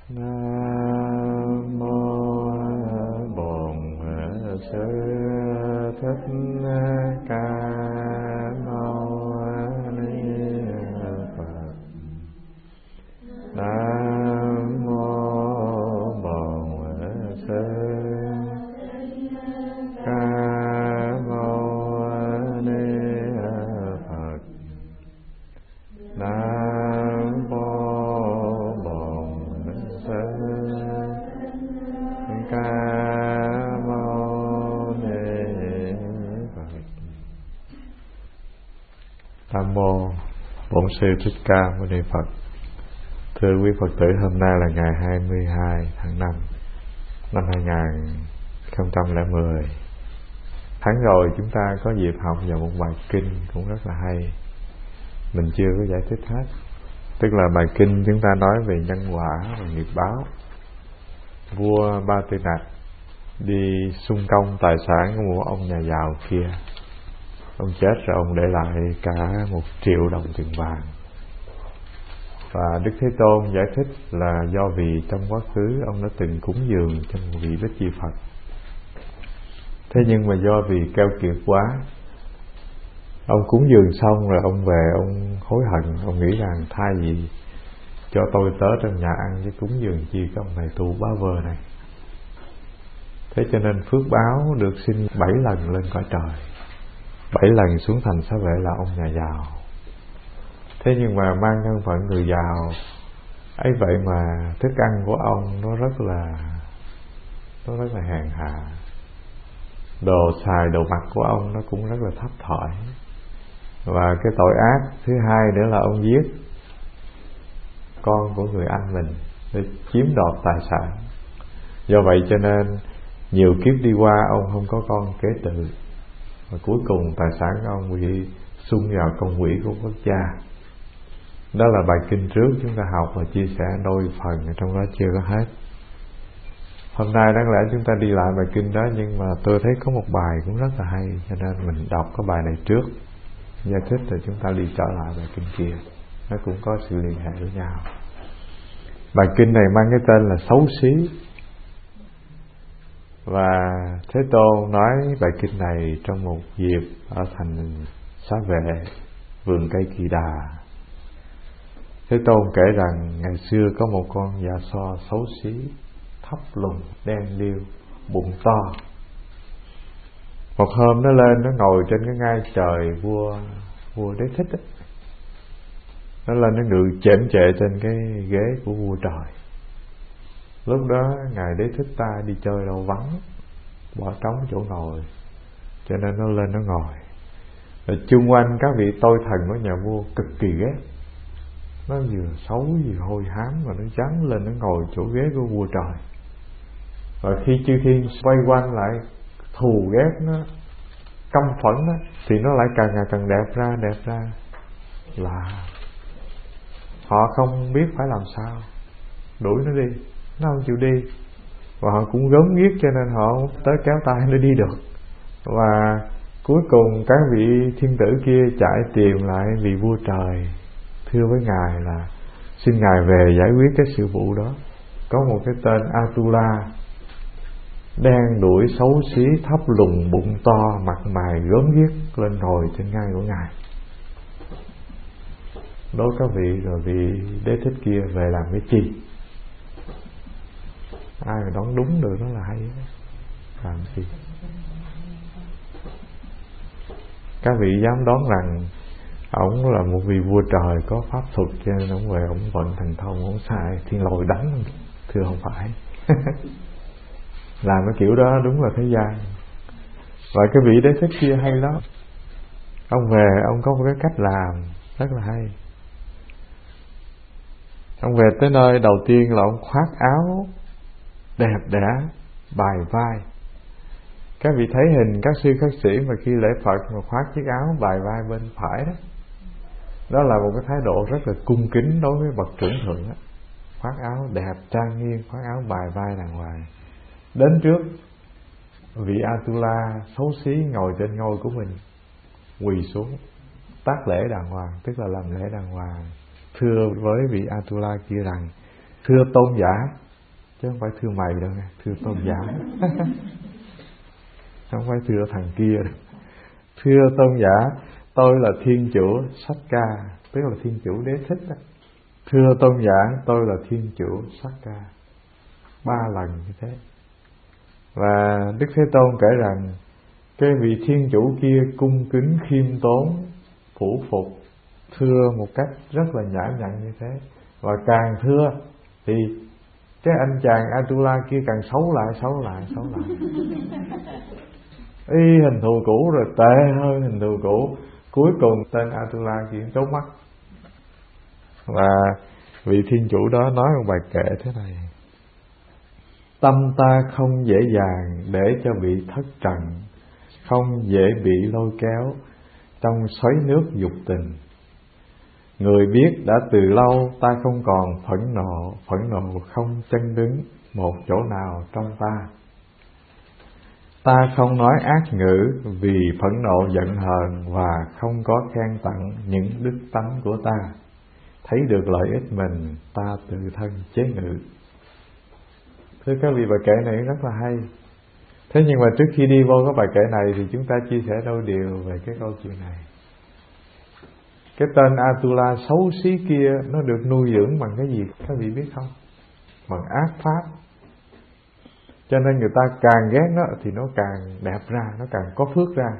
Nam mô Bổn Sư Thích Ca Mâu Ni Phật. Nam mô Bổn Sư Ca Mâu Ni Phật. Nam mô Bổn Sư Ca Mâu Ni Phật. Nam mô Bổn Sư Thích Ca Mâu Ni Phật. Thưa quý Phật tử, hôm nay là ngày 22 tháng 5 năm 2010. Tháng rồi chúng ta có dịp học vào một bài kinh cũng rất là hay. Mình chưa có giải thích hết. Tức là bài kinh chúng ta nói về nhân quả và nghiệp báo. Vua Ba Tư Nặc đi xung công tài sản của một ông nhà giàu kia. Ông chết rồi ông để lại cả 1 triệu đồng tiền vàng. Và Đức Thế Tôn giải thích là do vì trong quá khứ ông đã từng cúng dường cho một vị Bích Chi Phật. Thế nhưng mà do vì keo kiệt quá, ông cúng dường xong rồi ông về ông hối hận. Ông nghĩ rằng thay vì cho tôi tớ trong nhà ăn chứ cúng dường chi cái ông này tu bá vơ này. Thế cho nên phước báo được sinh 7 lần lên cõi trời, 7 lần xuống thành xá vệ là ông nhà giàu. Thế nhưng mà mang thân phận người giàu ấy vậy mà thức ăn của ông nó rất là hèn hạ. Đồ xài đồ mặc của ông nó cũng rất là thấp thỏi. Và cái tội ác thứ hai nữa là ông giết con của người anh mình để chiếm đoạt tài sản. Do vậy cho nên nhiều kiếp đi qua ông không có con kế tự, và cuối cùng tài sản của ông bị xung vào con quỷ của quốc gia. Đó là bài kinh trước chúng ta học và chia sẻ đôi phần, ở trong đó chưa có hết. Hôm nay đáng lẽ chúng ta đi lại bài kinh đó, nhưng mà tôi thấy có một bài cũng rất là hay, cho nên mình đọc cái bài này trước, giải thích rồi chúng ta đi trở lại bài kinh kia. Nó cũng có sự liên hệ với nhau. Bài kinh này mang cái tên là xấu xí. Và Thế Tôn nói bài kinh này trong một dịp ở thành Xá Vệ, vườn cây Kỳ Đà. Thế Tôn kể rằng ngày xưa có một con dạ so xấu xí, thấp lùn, đen điêu, bụng to. Một hôm nó lên, nó ngồi trên cái ngai trời vua Đế Thích ấy. Nó lên nó ngự chễm chệ trên cái ghế của vua trời. Lúc đó ngài Đế Thích ta đi chơi đâu vắng, bỏ trống chỗ ngồi, cho nên nó lên nó ngồi. Rồi chung quanh các vị tôi thần của nhà vua cực kỳ ghét. Nó vừa xấu vừa hôi hám, mà nó dám lên nó ngồi chỗ ghế của vua trời. Và khi chư thiên quay quanh lại thù ghét nó, căm phẫn nó, thì nó lại càng ngày càng đẹp ra. Là họ không biết phải làm sao, đuổi nó đi, nó không chịu đi. Và họ cũng gớm ghiếc, cho nên họ tới kéo tay nó đi được. Và cuối cùng các vị thiên tử kia chạy tìm lại vị vua trời, thưa với ngài là xin ngài về giải quyết cái sự vụ đó. Có một cái tên Atula đen đuổi xấu xí, thấp lùn, bụng to, mặt mày gớm ghiếc lên ngồi trên ngai của ngài. Đố các vị, rồi vị Đế Thích kia về làm cái chi? Ai mà đoán đúng được đó là hay đó. Làm gì? Các vị dám đoán rằng ổng là một vị vua trời có pháp thuật, cho nên ổng về ổng vận thần thông, ổng xài thiên lôi đánh? Thưa không phải. Làm cái kiểu đó đúng là thế gian. Và cái vị Đế Thích kia hay lắm. Ông về ông có một cái cách làm rất là hay. Ông về tới nơi đầu tiên là ông khoác áo đẹp đẽ, bài vai. Các vị thấy hình các sư các sĩ mà khi lễ Phật mà khoác chiếc áo bài vai bên phải đó, đó là một cái thái độ rất là cung kính đối với bậc trưởng thượng đó. Khoác áo đẹp trang nghiêm, khoác áo bài vai đàng hoàng. Đến trước vị Atula xấu xí ngồi trên ngôi của mình, quỳ xuống tác lễ đàng hoàng, tức là làm lễ đàng hoàng, thưa với vị Atula kia rằng Thưa tôn giả, chứ không phải thưa mày đâu nghe, thưa tôn giả. Không phải thưa thằng kia. Thưa tôn giả, tôi là Thiên Chủ Sách Ca, tức là Thiên Chủ Đế Thích đó. Thưa tôn giả, tôi là Thiên Chủ Sách Ca. 3 lần như thế. Và Đức Thế Tôn kể rằng cái vị Thiên Chủ kia cung kính khiêm tốn, phủ phục, thưa một cách rất là nhã nhặn như thế. Và càng thưa thì cái anh chàng Atula kia càng xấu lại. Y hình thù cũ rồi tệ hơn hình thù cũ. Cuối cùng tên Atula kia trốn mắt. Và vị Thiên Chủ đó nói một bài kệ thế này: tâm ta không dễ dàng để cho bị thất trần, không dễ bị lôi kéo trong xoáy nước dục tình. Người biết đã từ lâu ta không còn phẫn nộ không chân đứng một chỗ nào trong ta. Ta không nói ác ngữ vì phẫn nộ giận hờn, và không có khen tặng những đức tánh của ta. Thấy được lợi ích mình, ta tự thân chế ngự. Thưa các vị, bài kệ này rất là hay. Thế nhưng mà trước khi đi vô cái bài kệ này thì chúng ta chia sẻ đôi điều về cái câu chuyện này. Cái tên Atula xấu xí kia nó được nuôi dưỡng bằng cái gì các vị biết không? Bằng ác pháp. Cho nên người ta càng ghét nó thì nó càng đẹp ra, nó càng có phước ra.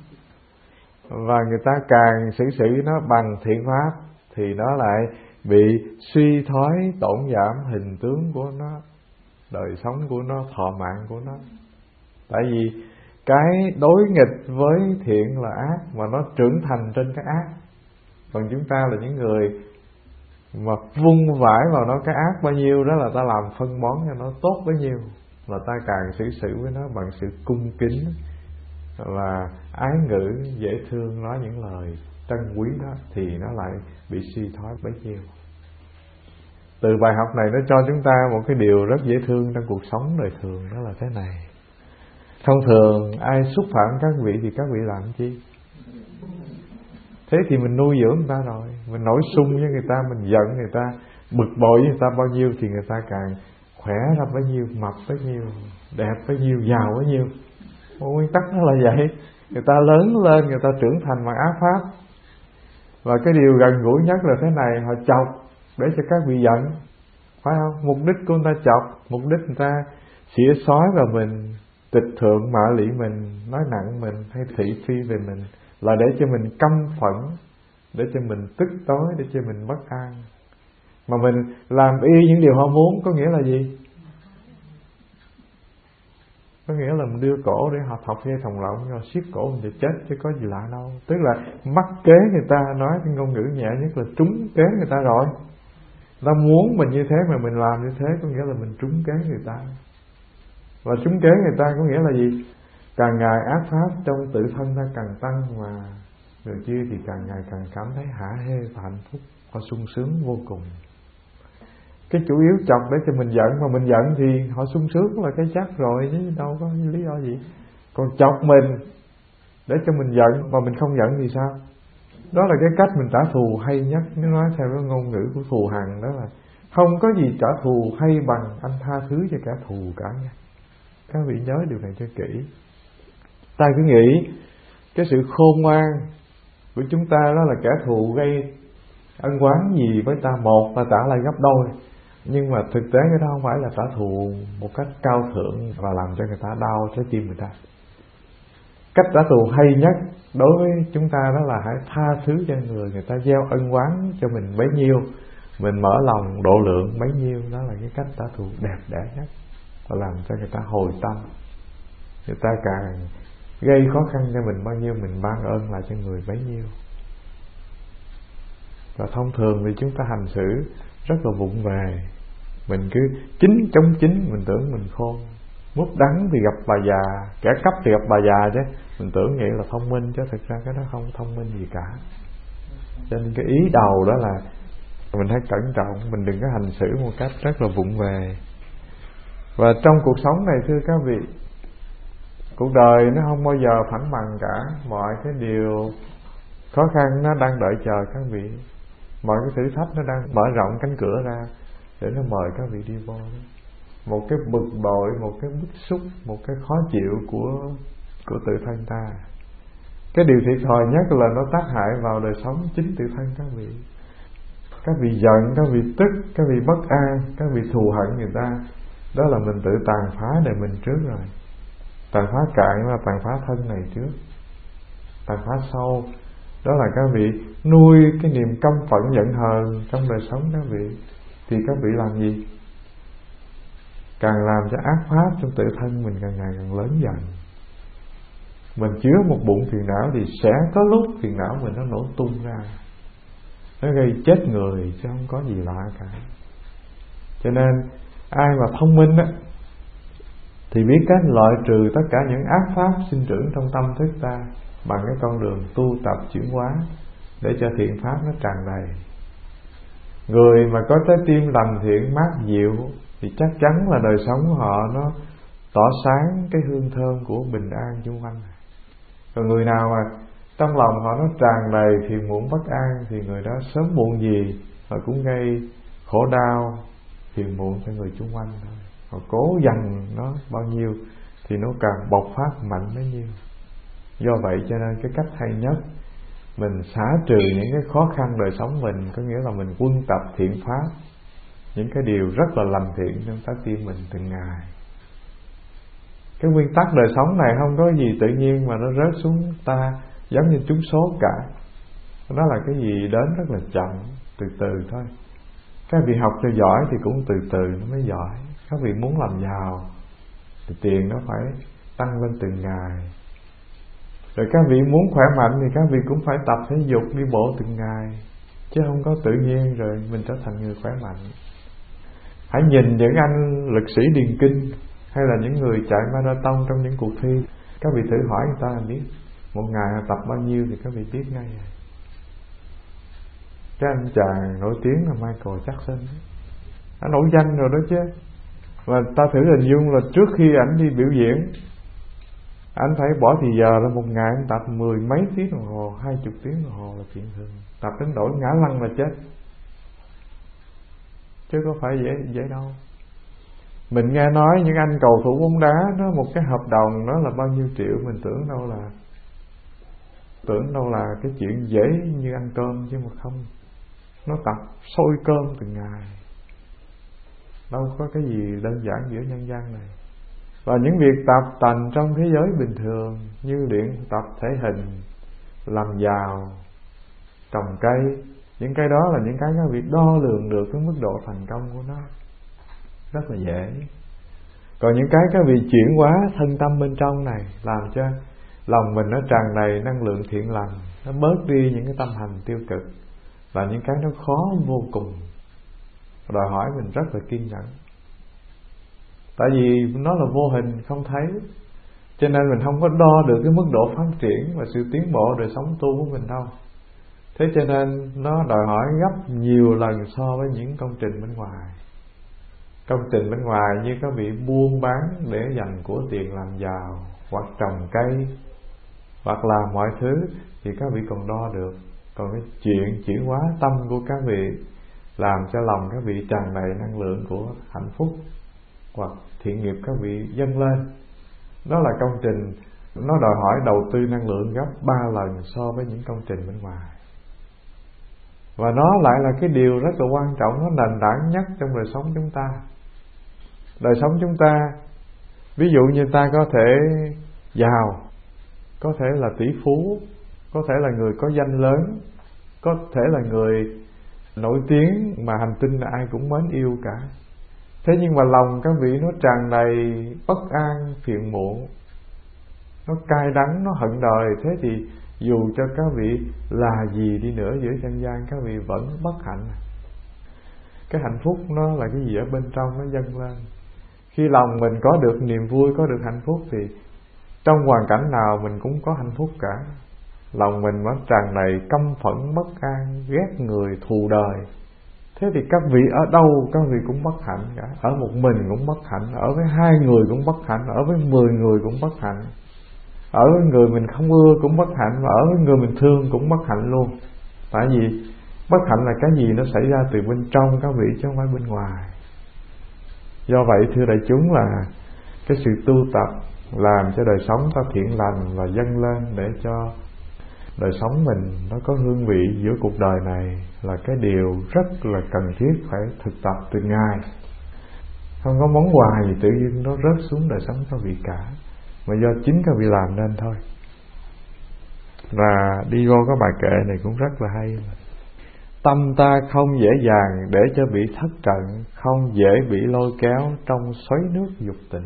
Và người ta càng xử nó bằng thiện pháp thì nó lại bị suy thoái, tổn giảm hình tướng của nó, đời sống của nó, thọ mạng của nó. Tại vì cái đối nghịch với thiện là ác, mà nó trưởng thành trên cái ác. Còn chúng ta là những người mà vung vãi vào nó cái ác bao nhiêu, đó là ta làm phân bón cho nó tốt bấy nhiêu, là ta càng xử với nó bằng sự cung kính và ái ngữ, dễ thương, nói những lời trân quý đó, thì nó lại bị suy thoái bấy nhiêu. Từ bài học này nó cho chúng ta một cái điều rất dễ thương trong cuộc sống đời thường, đó là thế này. Thông thường ai xúc phạm các vị thì các vị làm chi? Thế thì mình nuôi dưỡng người ta rồi, mình nổi sung với người ta, mình giận người ta, bực bội với người ta bao nhiêu thì người ta càng khỏe ra bấy nhiêu, mập bấy nhiêu, đẹp bấy nhiêu, giàu bấy nhiêu. Nguyên tắc nó là vậy. Người ta lớn lên, người ta trưởng thành bằng ác pháp. Và cái điều gần gũi nhất là thế này: họ chọc để cho các vị giận, phải không? Mục đích của người ta chọc, mục đích người ta xỉa xói vào mình, tịch thượng mạ lị mình, nói nặng mình hay thị phi về mình, là để cho mình căm phẫn, để cho mình tức tối, để cho mình bất an. Mà mình làm y những điều họ muốn có nghĩa là gì? Có nghĩa là mình đưa cổ để họ thọc dây thòng lọng, rồi siết cổ mình để chết, chứ có gì lạ đâu. Tức là mắc kế người ta, nói cái ngôn ngữ nhẹ nhất là trúng kế người ta rồi. Ta muốn mình như thế mà mình làm như thế, có nghĩa là mình trúng kế người ta. Và trúng kế người ta có nghĩa là gì? Càng ngày ác pháp trong tự thân ta càng tăng, mà người kia thì càng ngày càng cảm thấy hả hê và hạnh phúc và sung sướng vô cùng. Cái chủ yếu chọc để cho mình giận, mà mình giận thì họ sung sướng là cái chắc rồi, chứ đâu có lý do gì. Còn chọc mình để cho mình giận mà mình không giận thì sao? Đó là cái cách mình trả thù hay nhất. Nếu nói theo cái ngôn ngữ của thù hằn, đó là không có gì trả thù hay bằng anh tha thứ cho kẻ thù cả nha. Các vị nhớ điều này cho kỹ. Ta cứ nghĩ cái sự khôn ngoan của chúng ta đó là kẻ thù gây ân oán gì với ta, một ta trả lại gấp đôi. Nhưng mà thực tế cái đó không phải là trả thù một cách cao thượng và làm cho người ta đau trái tim người ta. Cách trả thù hay nhất đối với chúng ta đó là hãy tha thứ cho người ta gieo ân oán cho mình bấy nhiêu, mình mở lòng độ lượng bấy nhiêu. Đó là cái cách trả thù đẹp đẽ nhất, và làm cho người ta hồi tâm. Người ta càng gây khó khăn cho mình bao nhiêu, mình ban ơn lại cho người bấy nhiêu. Và thông thường thì chúng ta hành xử rất là vụng về. Mình cứ chính chống chính, mình tưởng mình khôn. Múc đắng thì gặp bà già, kẻ cấp thì gặp bà già chứ. Mình tưởng vậy là thông minh, chứ thực ra cái đó không thông minh gì cả. Cho nên cái ý đầu đó là mình hãy cẩn trọng, mình đừng có hành xử một cách rất là vụng về. Và trong cuộc sống này thưa các vị, cuộc đời nó không bao giờ phẳng bằng cả. Mọi cái điều khó khăn nó đang đợi chờ các vị. Mọi cái thử thách nó đang mở rộng cánh cửa ra. để nó mời các vị đi vô đó. Một cái bực bội, một cái bức xúc, một cái khó chịu của tự thân ta. Cái điều thiệt thòi nhất là nó tác hại vào đời sống chính tự thân các vị. Các vị giận, các vị tức, các vị bất an, các vị thù hận người ta, đó là mình tự tàn phá đời mình trước rồi. Tàn phá cạn là tàn phá thân này trước. Tàn phá sâu, đó là các vị nuôi cái niềm căm phẫn giận hờn trong đời sống các vị. Thì các vị làm gì? Càng làm cho ác pháp trong tự thân mình càng ngày càng lớn dần. Mình chứa một bụng phiền não thì sẽ có lúc phiền não mình nó nổ tung ra, nó gây chết người chứ không có gì lạ cả. Cho nên ai mà thông minh á thì biết cách loại trừ tất cả những ác pháp sinh trưởng trong tâm thức ta bằng cái con đường tu tập chuyển hóa để cho thiện pháp nó tràn đầy. Người mà có trái tim lành thiện mát dịu thì chắc chắn là đời sống của họ nó tỏ sáng cái hương thơm của bình an xung quanh. Còn người nào mà trong lòng họ nó tràn đầy phiền muộn bất an thì người đó sớm muộn gì họ cũng gây khổ đau phiền muộn cho người xung quanh thôi. Họ cố dằn nó bao nhiêu thì nó càng bộc phát mạnh bấy nhiêu. Do vậy cho nên cái cách hay nhất mình xả trừ những cái khó khăn đời sống mình, có nghĩa là mình quân tập thiện pháp, những cái điều rất là lành thiện trong trái tim mình từng ngày. Cái nguyên tắc đời sống này không có gì tự nhiên mà nó rớt xuống ta giống như trúng số cả. Nó là cái gì đến rất là chậm, từ từ thôi. Các vị học cho giỏi thì cũng từ từ nó mới giỏi. Các vị muốn làm giàu thì tiền nó phải tăng lên từng ngày. Rồi các vị muốn khỏe mạnh thì các vị cũng phải tập thể dục, đi bộ từng ngày, chứ không có tự nhiên rồi mình trở thành người khỏe mạnh. Hãy nhìn những anh lực sĩ điền kinh hay là những người chạy marathon trong những cuộc thi, các vị thử hỏi người ta là biết một ngày họ tập bao nhiêu thì các vị biết ngay rồi. Cái anh chàng nổi tiếng là Michael Jackson, anh nổi danh rồi đó chứ. Và ta thử hình dung là trước khi ảnh đi biểu diễn, anh phải bỏ thì giờ là một ngày anh tập 10 mấy tiếng đồng hồ, 20 tiếng đồng hồ là chuyện thường. Tập đến nỗi ngã lăn là chết, chứ có phải dễ đâu. Mình nghe nói những anh cầu thủ bóng đá nó một cái hợp đồng đó là bao nhiêu triệu, mình tưởng đâu là cái chuyện dễ như ăn cơm, chứ mà không. Nó tập sôi cơm từng ngày, đâu có cái gì đơn giản giữa nhân gian này. Và những việc tập tành trong thế giới bình thường như luyện tập thể hình, làm giàu, trồng cây, những cái đó là những cái các vị đo lường được cái mức độ thành công của nó rất là dễ. Còn những cái các vị chuyển hóa thân tâm bên trong này, làm cho lòng mình nó tràn đầy năng lượng thiện lành, nó bớt đi những cái tâm hành tiêu cực, là những cái nó khó vô cùng, đòi hỏi mình rất là kiên nhẫn. Tại vì nó là vô hình, không thấy, cho nên mình không có đo được cái mức độ phát triển và sự tiến bộ đời sống tu của mình đâu. Thế cho nên nó đòi hỏi gấp nhiều lần so với những công trình bên ngoài. Công trình bên ngoài như các vị buôn bán để dành của tiền làm giàu, hoặc trồng cây, hoặc làm mọi thứ thì các vị còn đo được. Còn cái chuyện chuyển hóa tâm của các vị, làm cho lòng các vị tràn đầy năng lượng của hạnh phúc hoặc thiện nghiệp các vị dâng lên, đó là công trình. Nó đòi hỏi đầu tư năng lượng gấp 3 lần so với những công trình bên ngoài. Và nó lại là cái điều rất là quan trọng, nó nền tảng nhất trong đời sống chúng ta. Đời sống chúng ta, ví dụ như ta có thể giàu, có thể là tỷ phú, có thể là người có danh lớn, có thể là người nổi tiếng mà hành tinh là ai cũng mến yêu cả. Thế nhưng mà lòng các vị nó tràn đầy bất an, phiền muộn, nó cay đắng, nó hận đời. Thế thì dù cho các vị là gì đi nữa giữa nhân gian, các vị vẫn bất hạnh. Cái hạnh phúc nó là cái gì ở bên trong nó dâng lên. Khi lòng mình có được niềm vui, có được hạnh phúc thì trong hoàn cảnh nào mình cũng có hạnh phúc cả. Lòng mình vẫn tràn đầy căm phẫn, bất an, ghét người, thù đời. Thế thì các vị ở đâu các vị cũng bất hạnh cả. Ở một mình cũng bất hạnh, ở với 2 người cũng bất hạnh, ở với 10 người cũng bất hạnh, ở với người mình không ưa cũng bất hạnh, và ở với người mình thương cũng bất hạnh luôn. Tại vì Bất hạnh là cái gì nó xảy ra từ bên trong các vị chứ không phải bên ngoài. Do vậy thưa đại chúng là cái sự tu tập làm cho đời sống ta thiện lành và dâng lên để cho đời sống mình nó có hương vị giữa cuộc đời này là cái điều rất là cần thiết phải thực tập từ ngày. Không có món quà gì tự nhiên nó rớt xuống đời sống các vị cả, mà do chính các vị làm nên thôi. Và đi vô cái bài kệ này cũng rất là hay. Tâm ta không dễ dàng để cho bị thất trận, không dễ bị lôi kéo trong xoáy nước dục tình.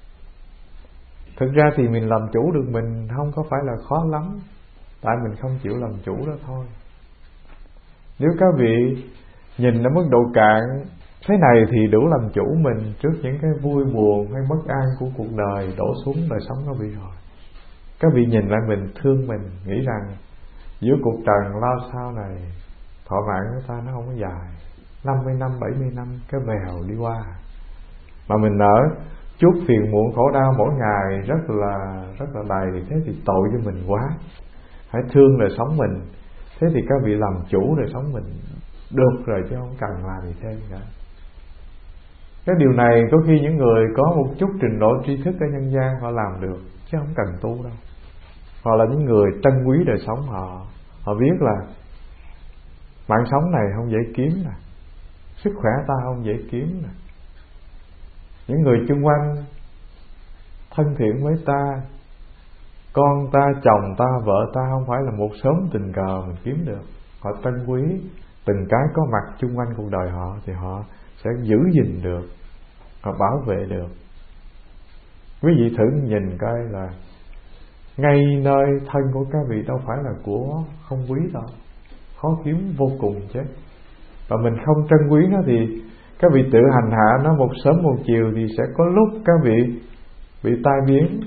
Thực ra thì mình làm chủ được mình không có phải là khó lắm, tại mình không chịu làm chủ đó thôi. Nếu các vị nhìn ở mức độ cạn thế này thì đủ làm chủ mình trước những cái vui buồn hay bất an của cuộc đời đổ xuống đời sống các vị rồi. Các vị nhìn lại mình, thương mình, nghĩ rằng giữa cuộc trần lao sao này, thọ mạng của ta nó không có dài, 50 năm, 70 năm cái vèo đi qua, mà mình nở chút phiền muộn khổ đau mỗi ngày rất là đầy, thế thì tội cho mình quá. Hãy thương đời sống mình, thế thì các vị làm chủ đời sống mình được rồi chứ không cần làm gì thêm cả. Cái điều này có khi những người có một chút trình độ tri thức ở nhân gian họ làm được chứ không cần tu đâu. Họ là những người trân quý đời sống, họ biết là mạng sống này không dễ kiếm nè, sức khỏe ta không dễ kiếm nè, những người chung quanh thân thiện với ta, con ta, chồng ta, vợ ta không phải là một sớm tình cờ mình kiếm được. Họ trân quý từng cái có mặt chung quanh cuộc đời họ thì họ sẽ giữ gìn được, họ bảo vệ được. Quý vị thử nhìn coi là ngay nơi thân của các vị đâu phải là của không quý đâu, khó kiếm vô cùng chứ. Và mình không trân quý nó thì các vị tự hành hạ nó một sớm một chiều thì sẽ có lúc các vị bị tai biến.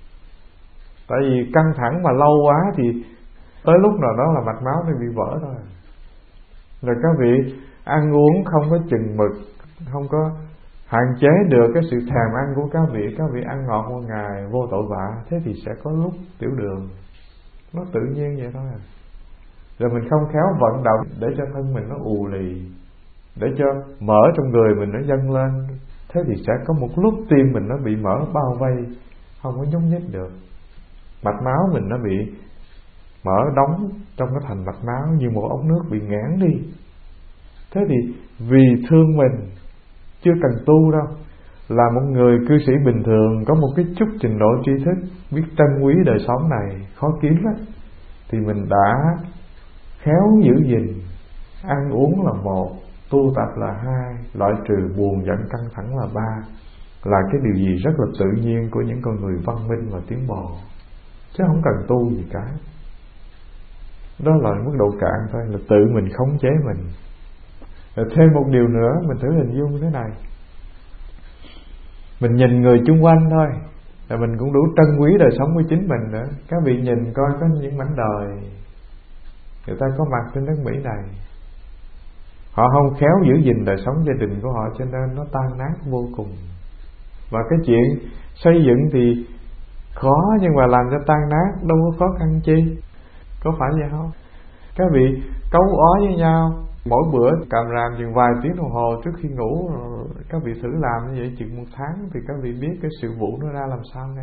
Tại vì căng thẳng mà lâu quá thì tới lúc nào đó là mạch máu nó bị vỡ thôi. Rồi các vị ăn uống không có chừng mực, không có hạn chế được cái sự thèm ăn của các vị ăn ngọt một ngày vô tội vạ, thế thì sẽ có lúc tiểu đường. Nó tự nhiên vậy thôi. Rồi mình không khéo vận động để cho thân mình nó ù lì, để cho mỡ trong người mình nó dâng lên, thế thì sẽ có một lúc tim mình nó bị mỡ bao vây, không có nhúc nhích được. Mạch máu mình nó bị mỡ đóng trong cái thành mạch máu như một ống nước bị nghẽn đi. Thế thì vì thương mình, chưa cần tu đâu, là một người cư sĩ bình thường có một cái chút trình độ tri thức, biết trân quý đời sống này khó kiếm lắm, thì mình đã khéo giữ gìn. Ăn uống là một, tu tập là hai, loại trừ buồn giận căng thẳng là ba, là cái điều gì rất là tự nhiên của những con người văn minh và tiến bộ, chứ không cần tu gì cả. Đó là mức độ cạn thôi, là tự mình khống chế mình. Rồi thêm một điều nữa, mình thử hình dung thế này. Mình nhìn người chung quanh thôi, là mình cũng đủ trân quý đời sống của chính mình nữa. Các vị nhìn coi có những mảnh đời người ta có mặt trên đất Mỹ này, họ không khéo giữ gìn đời sống gia đình của họ, cho nên nó tan nát vô cùng. Và cái chuyện xây dựng thì khó, nhưng mà làm cho tan nát đâu có khó khăn chi, có phải vậy không? Các vị cấu ó với nhau, mỗi bữa càm ràm chừng vài tiếng đồng hồ trước khi ngủ, các vị thử làm như vậy chừng một tháng thì các vị biết cái sự vụ nó ra làm sao ngay.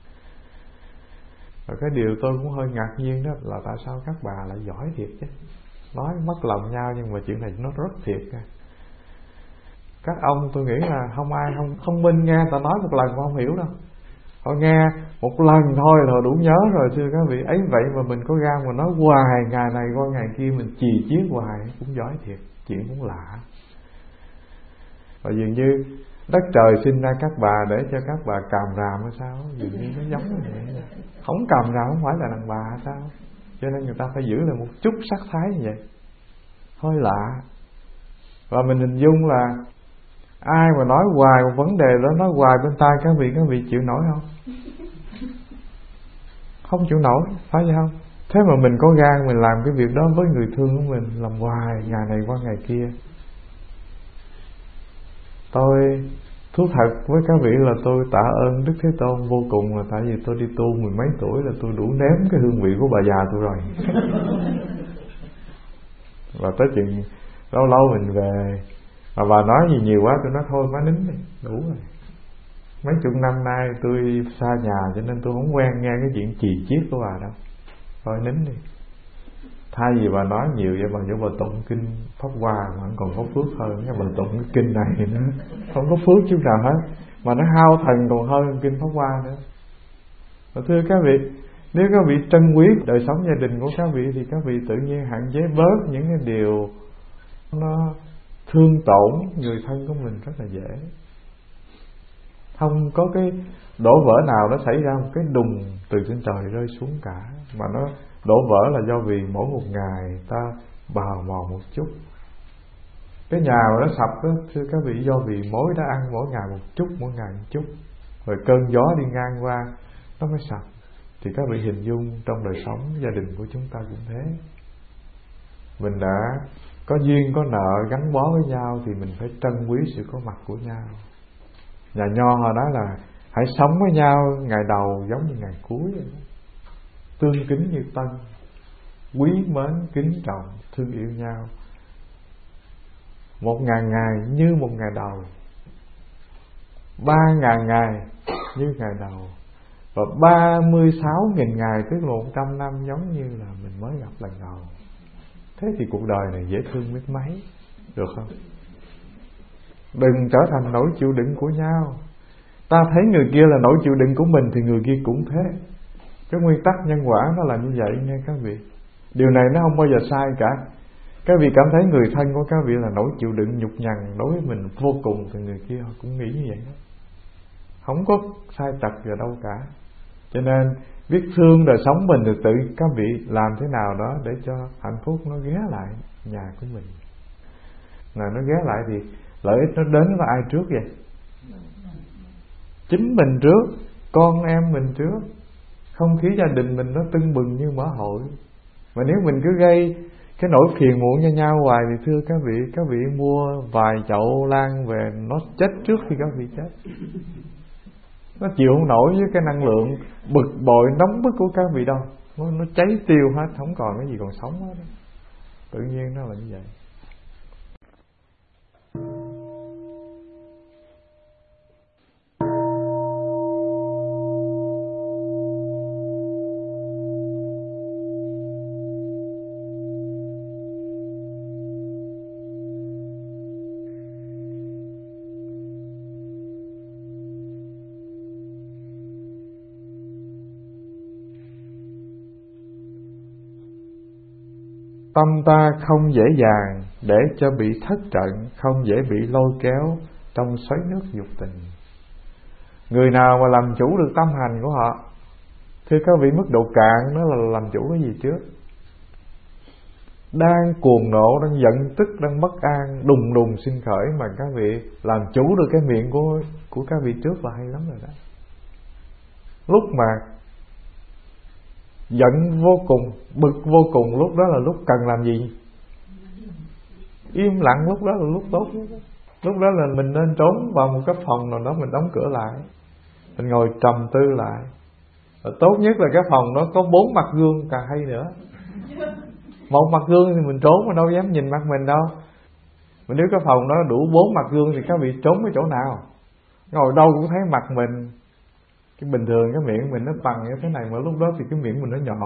Và cái điều tôi cũng hơi ngạc nhiên đó là tại sao các bà lại giỏi thiệt chứ. Nói mất lòng nhau nhưng mà chuyện này nó rất thiệt. Các ông tôi nghĩ là không ai không thông minh nghe ta nói một lần mà không hiểu đâu. Họ nghe một lần thôi là đủ nhớ rồi, thưa các vị. Ấy vậy mà mình có gan mà nói hoài, ngày này qua ngày kia mình chì chiết hoài, cũng giỏi thiệt, chuyện cũng lạ. Và dường như đất trời sinh ra các bà để cho các bà càm ràm hay sao, dường như nó giống như vậy. Không càm ràm không phải là đàn bà hay sao, cho nên người ta phải giữ lại một chút sắc thái như vậy, hơi lạ. Và mình hình dung là ai mà nói hoài một vấn đề đó, nói hoài bên tai các vị chịu nổi không? Không chịu nổi, phải vậy không? Thế mà mình có gan mình làm cái việc đó với người thương của mình, làm hoài, ngày này qua ngày kia. Tôi thú thật với các vị là tôi tạ ơn Đức Thế Tôn vô cùng, là tại vì tôi đi tu mười mấy tuổi là tôi đủ nếm cái hương vị của bà già tôi rồi. Và tới chừng lâu lâu mình về mà bà nói gì nhiều quá, tôi nói thôi má nín đi, đủ rồi. Mấy chục năm nay tôi xa nhà cho nên tôi không quen nghe cái chuyện chì chiết của bà đâu. Thôi nín đi. Thay vì bà nói nhiều vậy, bà vô bà tụng kinh Pháp Hoa mà còn có phước hơn. Cái bà tụng cái kinh này thì nó không có phước chút nào hết, mà nó hao thần còn hơn kinh Pháp Hoa nữa. Và thưa các vị, nếu các vị trân quý đời sống gia đình của các vị thì các vị tự nhiên hạn chế bớt những cái điều nó thương tổn người thân của mình rất là dễ. Không có cái đổ vỡ nào nó xảy ra một cái đùng từ trên trời rơi xuống cả, mà nó đổ vỡ là do vì mỗi một ngày ta bào mòn một chút. Cái nhà mà nó sập đó, thưa các vị, do vì mối đã ăn mỗi ngày một chút, mỗi ngày một chút, rồi cơn gió đi ngang qua nó mới sập. Thì các vị hình dung trong đời sống gia đình của chúng ta cũng thế. Mình đã có duyên có nợ gắn bó với nhau thì mình phải trân quý sự có mặt của nhau. Nhà Nho họ nói là hãy sống với nhau ngày đầu giống như ngày cuối, tương kính như tân, quý mến kính trọng, thương yêu nhau. 1.000 ngày như một ngày đầu, 3.000 ngày như ngày đầu, và 36.000 ngày tức là 100 năm giống như là mình mới gặp lần đầu. Thế thì cuộc đời này dễ thương biết mấy, được không? Đừng trở thành nỗi chịu đựng của nhau. Ta thấy người kia là nỗi chịu đựng của mình thì người kia cũng thế. Cái nguyên tắc nhân quả nó là như vậy nghe các vị. Điều này nó không bao giờ sai cả. Các vị cảm thấy người thân của các vị là nỗi chịu đựng nhục nhằn đối với mình vô cùng thì người kia họ cũng nghĩ như vậy đó. Không có sai trật gì đâu cả. Cho nên biết thương đời sống mình thì tự các vị làm thế nào đó để cho hạnh phúc nó ghé lại nhà của mình. Mà nó ghé lại thì lợi ích nó đến với ai trước vậy? Chính mình trước, con em mình trước. Không khí gia đình mình nó tưng bừng như mở hội. Mà nếu mình cứ gây cái nỗi phiền muộn cho nhau hoài thì thưa các vị mua vài chậu lan về nó chết trước khi các vị chết. Nó chịu không nổi với cái năng lượng bực bội nóng bức của các vị đâu. Nó cháy tiêu hết, không còn cái gì còn sống hết. Tự nhiên nó là như vậy. Tâm ta không dễ dàng để cho bị thất trận, không dễ bị lôi kéo trong xoáy nước dục tình. Người nào mà làm chủ được tâm hành của họ, thưa các vị, mức độ cạn nó là làm chủ cái gì trước? Đang cuồng nộ, đang giận tức, đang bất an, đùng đùng sinh khởi, mà các vị làm chủ được cái miệng của các vị trước là hay lắm rồi đó. Lúc mà giận vô cùng, bực vô cùng, lúc đó là lúc cần làm gì? Im lặng, lúc đó là lúc tốt. Lúc đó là mình nên trốn vào một cái phòng nào đó, mình đóng cửa lại, mình ngồi trầm tư lại. Và tốt nhất là cái phòng đó có 4 mặt gương càng hay nữa. Một mặt gương thì mình trốn mà đâu dám nhìn mặt mình đâu. Mà nếu cái phòng đó đủ 4 mặt gương thì các vị trốn ở chỗ nào? Ngồi đâu cũng thấy mặt mình. Cái bình thường cái miệng mình nó bằng như thế này, mà lúc đó thì cái miệng mình nó nhọn.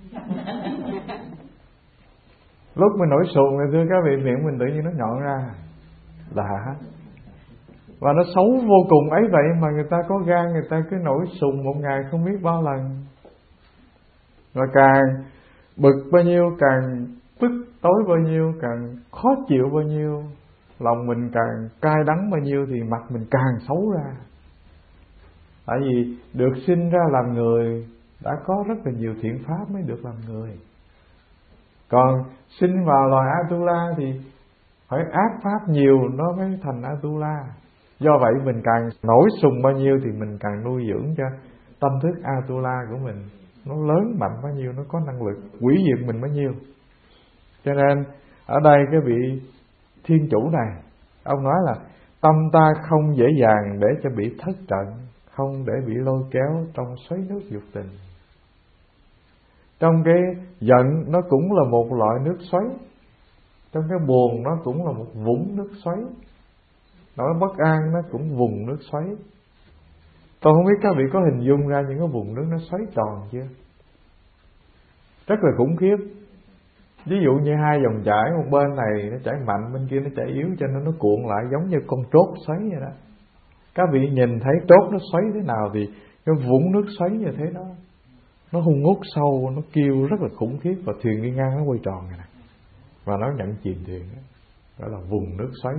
Lúc mình nổi sùn thì thưa các vị, miệng mình tự nhiên nó nhọn ra. Lạ. Và nó xấu vô cùng ấy vậy mà người ta có gan, người ta cứ nổi sùn một ngày không biết bao lần. Và càng bực bao nhiêu, càng tức tối bao nhiêu, càng khó chịu bao nhiêu, lòng mình càng cay đắng bao nhiêu thì mặt mình càng xấu ra. Tại vì được sinh ra làm người đã có rất là nhiều thiện pháp mới được làm người. Còn sinh vào loài Atula thì phải ác pháp nhiều nó mới thành Atula. Do vậy mình càng nổi sùng bao nhiêu thì mình càng nuôi dưỡng cho tâm thức Atula của mình nó lớn mạnh bao nhiêu, nó có năng lực hủy diệt mình bao nhiêu. Cho nên ở đây cái vị thiên chủ này, ông nói là tâm ta không dễ dàng để cho bị thất trận, không để bị lôi kéo trong xoáy nước dục tình. Trong cái giận nó cũng là một loại nước xoáy. trong cái buồn nó cũng là một vũng nước xoáy, nỗi bất an nó cũng vùng nước xoáy. Tôi không biết các vị có hình dung ra những cái vùng nước nó xoáy tròn chưa? Rất là khủng khiếp. Ví dụ như hai dòng chảy, một bên này nó chảy mạnh, bên kia nó chảy yếu, cho nên nó cuộn lại giống như con trốt xoáy vậy đó. Các vị nhìn thấy trốt nó xoáy thế nào thì cái vũng nước xoáy như thế đó. Nó hung hút sâu, nó kêu rất là khủng khiếp, và thuyền đi ngang nó quay tròn này nè, và nó nhận chìm thuyền đó. Đó là vùng nước xoáy.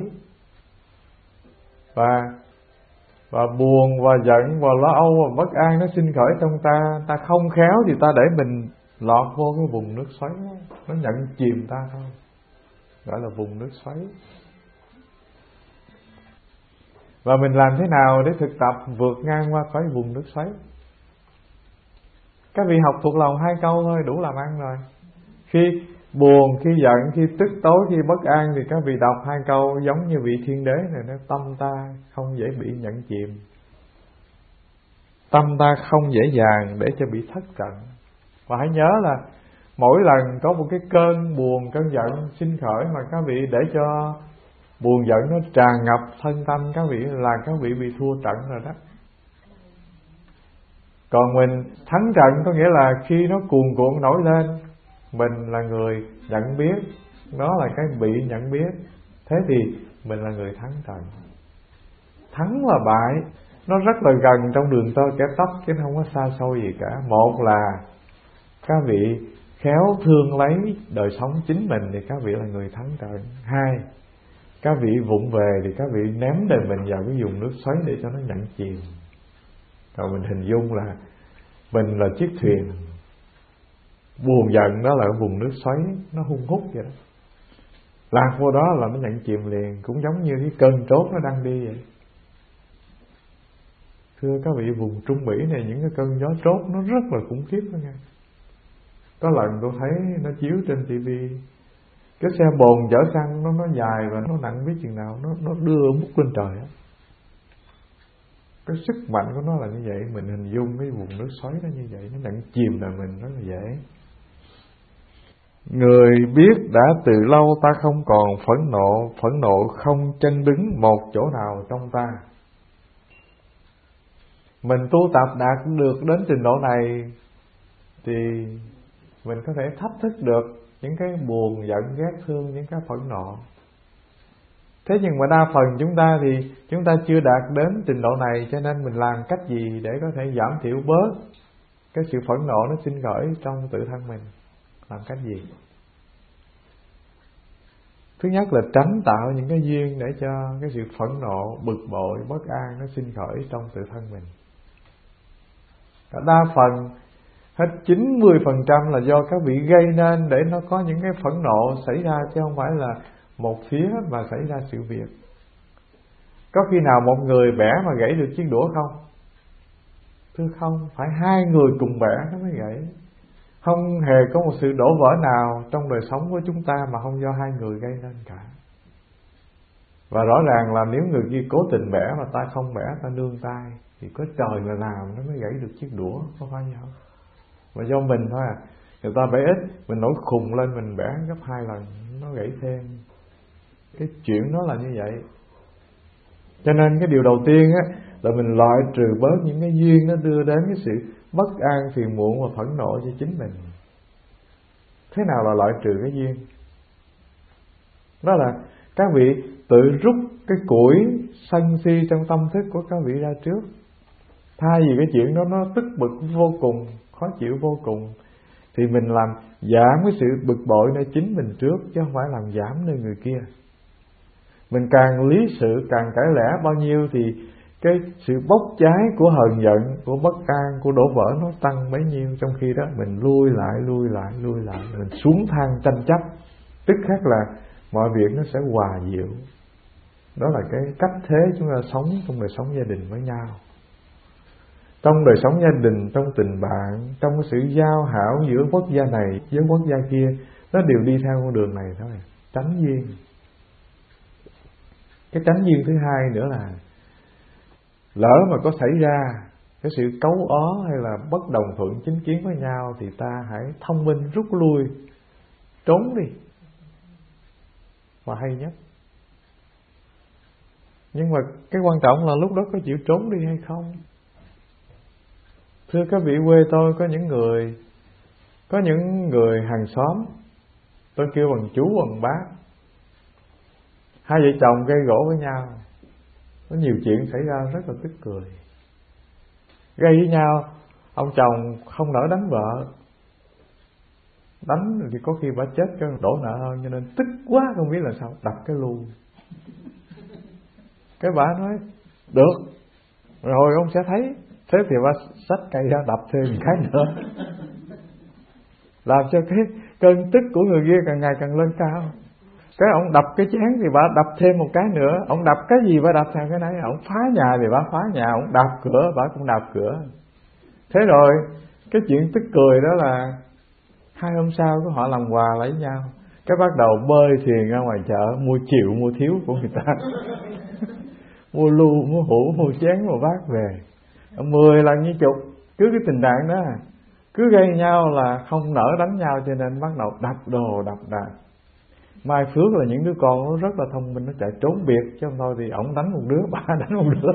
Và buồn và giận và lo âu và bất an nó sinh khởi trong ta. Ta không khéo thì ta để mình lọt vô cái vùng nước xoáy đó. Nó nhận chìm ta thôi, gọi là vùng nước xoáy. Và mình làm thế nào để thực tập vượt ngang qua khỏi vùng nước xoáy? Các vị học thuộc lòng 2 câu thôi đủ làm ăn rồi. Khi buồn, khi giận, khi tức tối, khi bất an thì các vị đọc 2 câu giống như vị thiên đế này, nó tâm ta không dễ bị nhận chìm, tâm ta không dễ dàng để cho bị thất trận. Và hãy nhớ là mỗi lần có một cái cơn buồn, cơn giận sinh khởi mà các vị để cho buồn giận nó tràn ngập thân tâm các vị, là các vị bị thua trận rồi đó. Còn mình thắng trận có nghĩa là khi nó cuồn cuộn nổi lên, mình là người nhận biết, nó là cái bị nhận biết, thế thì mình là người thắng trận. Thắng và bại nó rất là gần trong đường tơ kẻ tóc, chứ không có xa xôi gì cả. Một là các vị khéo thương lấy đời sống chính mình thì các vị là người thắng trận. 2, các vị vụng về thì các vị ném đời mình vào cái vùng nước xoáy để cho nó nhận chìm. Rồi mình hình dung là mình là chiếc thuyền, buồn giận đó là cái vùng nước xoáy, nó hung hút vậy đó. Lạc vô đó là nó nhận chìm liền, cũng giống như cái cơn trốt nó đang đi vậy. Thưa các vị, vùng Trung Mỹ này những cái cơn gió trốt nó rất là khủng khiếp đó nghe. Có lần tôi thấy nó chiếu trên TV, cái xe bồn chở xăng nó dài và nó nặng biết chừng nào, nó đưa mút lên trời á. Cái sức mạnh của nó là như vậy. Mình hình dung cái vùng nước xoáy nó như vậy, nó nhận chìm là mình rất là dễ. Người biết đã từ lâu ta không còn phẫn nộ không chân đứng một chỗ nào trong ta. Mình tu tập đạt được đến trình độ này thì mình có thể thách thức được những cái buồn, giận, ghét, thương, những cái phẫn nộ. Thế nhưng mà đa phần chúng ta thì chúng ta chưa đạt đến trình độ này, cho nên mình làm cách gì để có thể giảm thiểu bớt cái sự phẫn nộ nó sinh khởi trong tự thân mình? Làm cách gì? Thứ nhất là tránh tạo những cái duyên để cho cái sự phẫn nộ, bực bội, bất an nó sinh khởi trong tự thân mình. Đa phần hết 90% là do các vị gây nên để nó có những cái phẫn nộ xảy ra, chứ không phải là một phía mà xảy ra sự việc. Có khi nào một người bẻ mà gãy được chiếc đũa không? Thưa không, phải 2 người cùng bẻ nó mới gãy. Không hề có một sự đổ vỡ nào trong đời sống của chúng ta mà không do 2 người gây nên cả. Và rõ ràng là nếu người kia cố tình bẻ mà ta không bẻ, ta nương tay, thì có trời mà làm nó mới gãy được chiếc đũa, có phải vậy không? Mà do mình thôi à. Người ta bẻ ít, mình nổi khùng lên mình bẻ gấp 2 lần, nó gãy thêm. Cái chuyện đó là như vậy. Cho nên cái điều đầu tiên á là mình loại trừ bớt những cái duyên nó đưa đến cái sự bất an, phiền muộn và phẫn nộ cho chính mình. Thế nào là loại trừ cái duyên? Đó là các vị tự rút cái củi sân si trong tâm thức của các vị ra trước. Thay vì cái chuyện đó nó tức bực vô cùng, khó chịu vô cùng, thì mình làm giảm cái sự bực bội nơi chính mình trước, chứ không phải làm giảm nơi người kia. Mình càng lý sự, càng cãi lẽ bao nhiêu thì cái sự bốc cháy của hờn giận, của bất an, của đổ vỡ nó tăng bấy nhiêu. Trong khi đó mình lui lại, mình xuống thang tranh chấp, tức khắc là mọi việc nó sẽ hòa dịu. Đó là cái cách thế chúng ta sống trong đời sống gia đình với nhau. Trong đời sống gia đình, trong tình bạn, trong cái sự giao hảo giữa quốc gia này với quốc gia kia, nó đều đi theo con đường này thôi. Tránh duyên. Cái tránh duyên thứ hai nữa là lỡ mà có xảy ra cái sự cấu ó hay là bất đồng thuận chính kiến với nhau, thì ta hãy thông minh rút lui, trốn đi. và hay nhất. Nhưng mà cái quan trọng là lúc đó có chịu trốn đi hay không. Thưa các vị, quê tôi có những người hàng xóm, tôi kêu bằng chú bằng bác, hai vợ chồng gây gỗ với nhau, có nhiều chuyện xảy ra rất là tức cười. Gây với nhau, ông chồng không nỡ đánh vợ, đánh thì có khi bà chết cho đổ nợ hơn, cho nên tức quá không biết là sao đập cái lu. Cái bà nói được rồi ông sẽ thấy. Thế thì bà xách cây ra đập thêm một cái nữa, làm cho cái cơn tức của người kia càng ngày càng lên cao. Cái ông đập cái chén thì bà đập thêm một cái nữa, ông đập cái gì bà đập theo cái nấy. Ông phá nhà thì bà phá nhà, ông đạp cửa bà cũng đạp cửa. Thế rồi cái chuyện tức cười đó là 2 hôm sau có họ làm quà lấy nhau, cái bắt đầu bơi thuyền ra ngoài chợ mua chịu mua thiếu của người ta mua lu mua hũ mua chén mua bát về 10 lần như chục. Cứ cái tình trạng đó cứ gây nhau là không nỡ đánh nhau, cho nên bắt đầu đập đồ đập đạc. Mai phước là những đứa con nó rất là thông minh, nó chạy trốn biệt, chứ không thôi thì ổng đánh một đứa, bà đánh một đứa.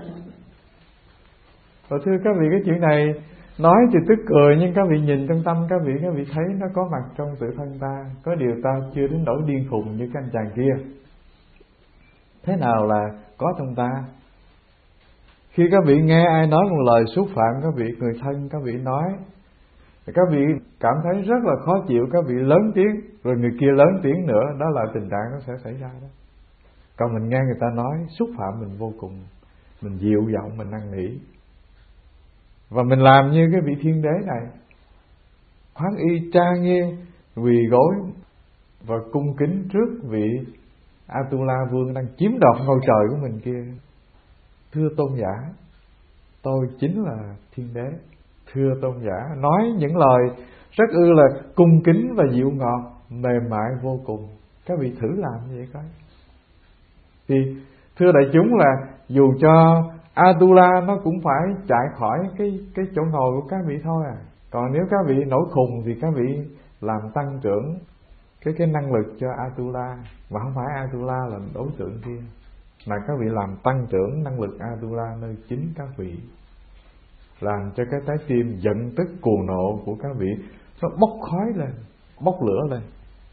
Và thưa các vị, cái chuyện này nói thì tức cười, nhưng các vị nhìn trong tâm các vị thấy nó có mặt trong tự thân ta. Có điều ta chưa đến nỗi điên khùng như cái anh chàng kia. Thế nào là có trong ta? Khi các vị nghe ai nói một lời xúc phạm các vị, người thân các vị nói, các vị cảm thấy rất là khó chịu, các vị lớn tiếng, rồi người kia lớn tiếng nữa, đó là tình trạng nó sẽ xảy ra đó. Còn mình nghe người ta nói xúc phạm mình vô cùng, mình dịu giọng, mình năn nỉ, và mình làm như cái vị thiên đế này, khoác y trang nghiêm, quỳ gối và cung kính trước vị Atula vương đang chiếm đoạt ngôi trời của mình kia. Thưa tôn giả, tôi chính là thiên đế. Thưa tôn giả, nói những lời rất là cung kính và dịu ngọt, mềm mại vô cùng. Các vị thử làm như vậy coi. Thì thưa đại chúng là dù cho Atula nó cũng phải chạy khỏi cái chỗ ngồi của các vị thôi à. Còn nếu các vị nổi khùng thì các vị làm tăng trưởng cái năng lực cho Atula, mà không phải Atula là đối tượng kia, mà các vị làm tăng trưởng năng lực Atula nơi chính các vị, làm cho cái trái tim giận tức cuồng nộ của các vị nó bốc khói lên, bốc lửa lên.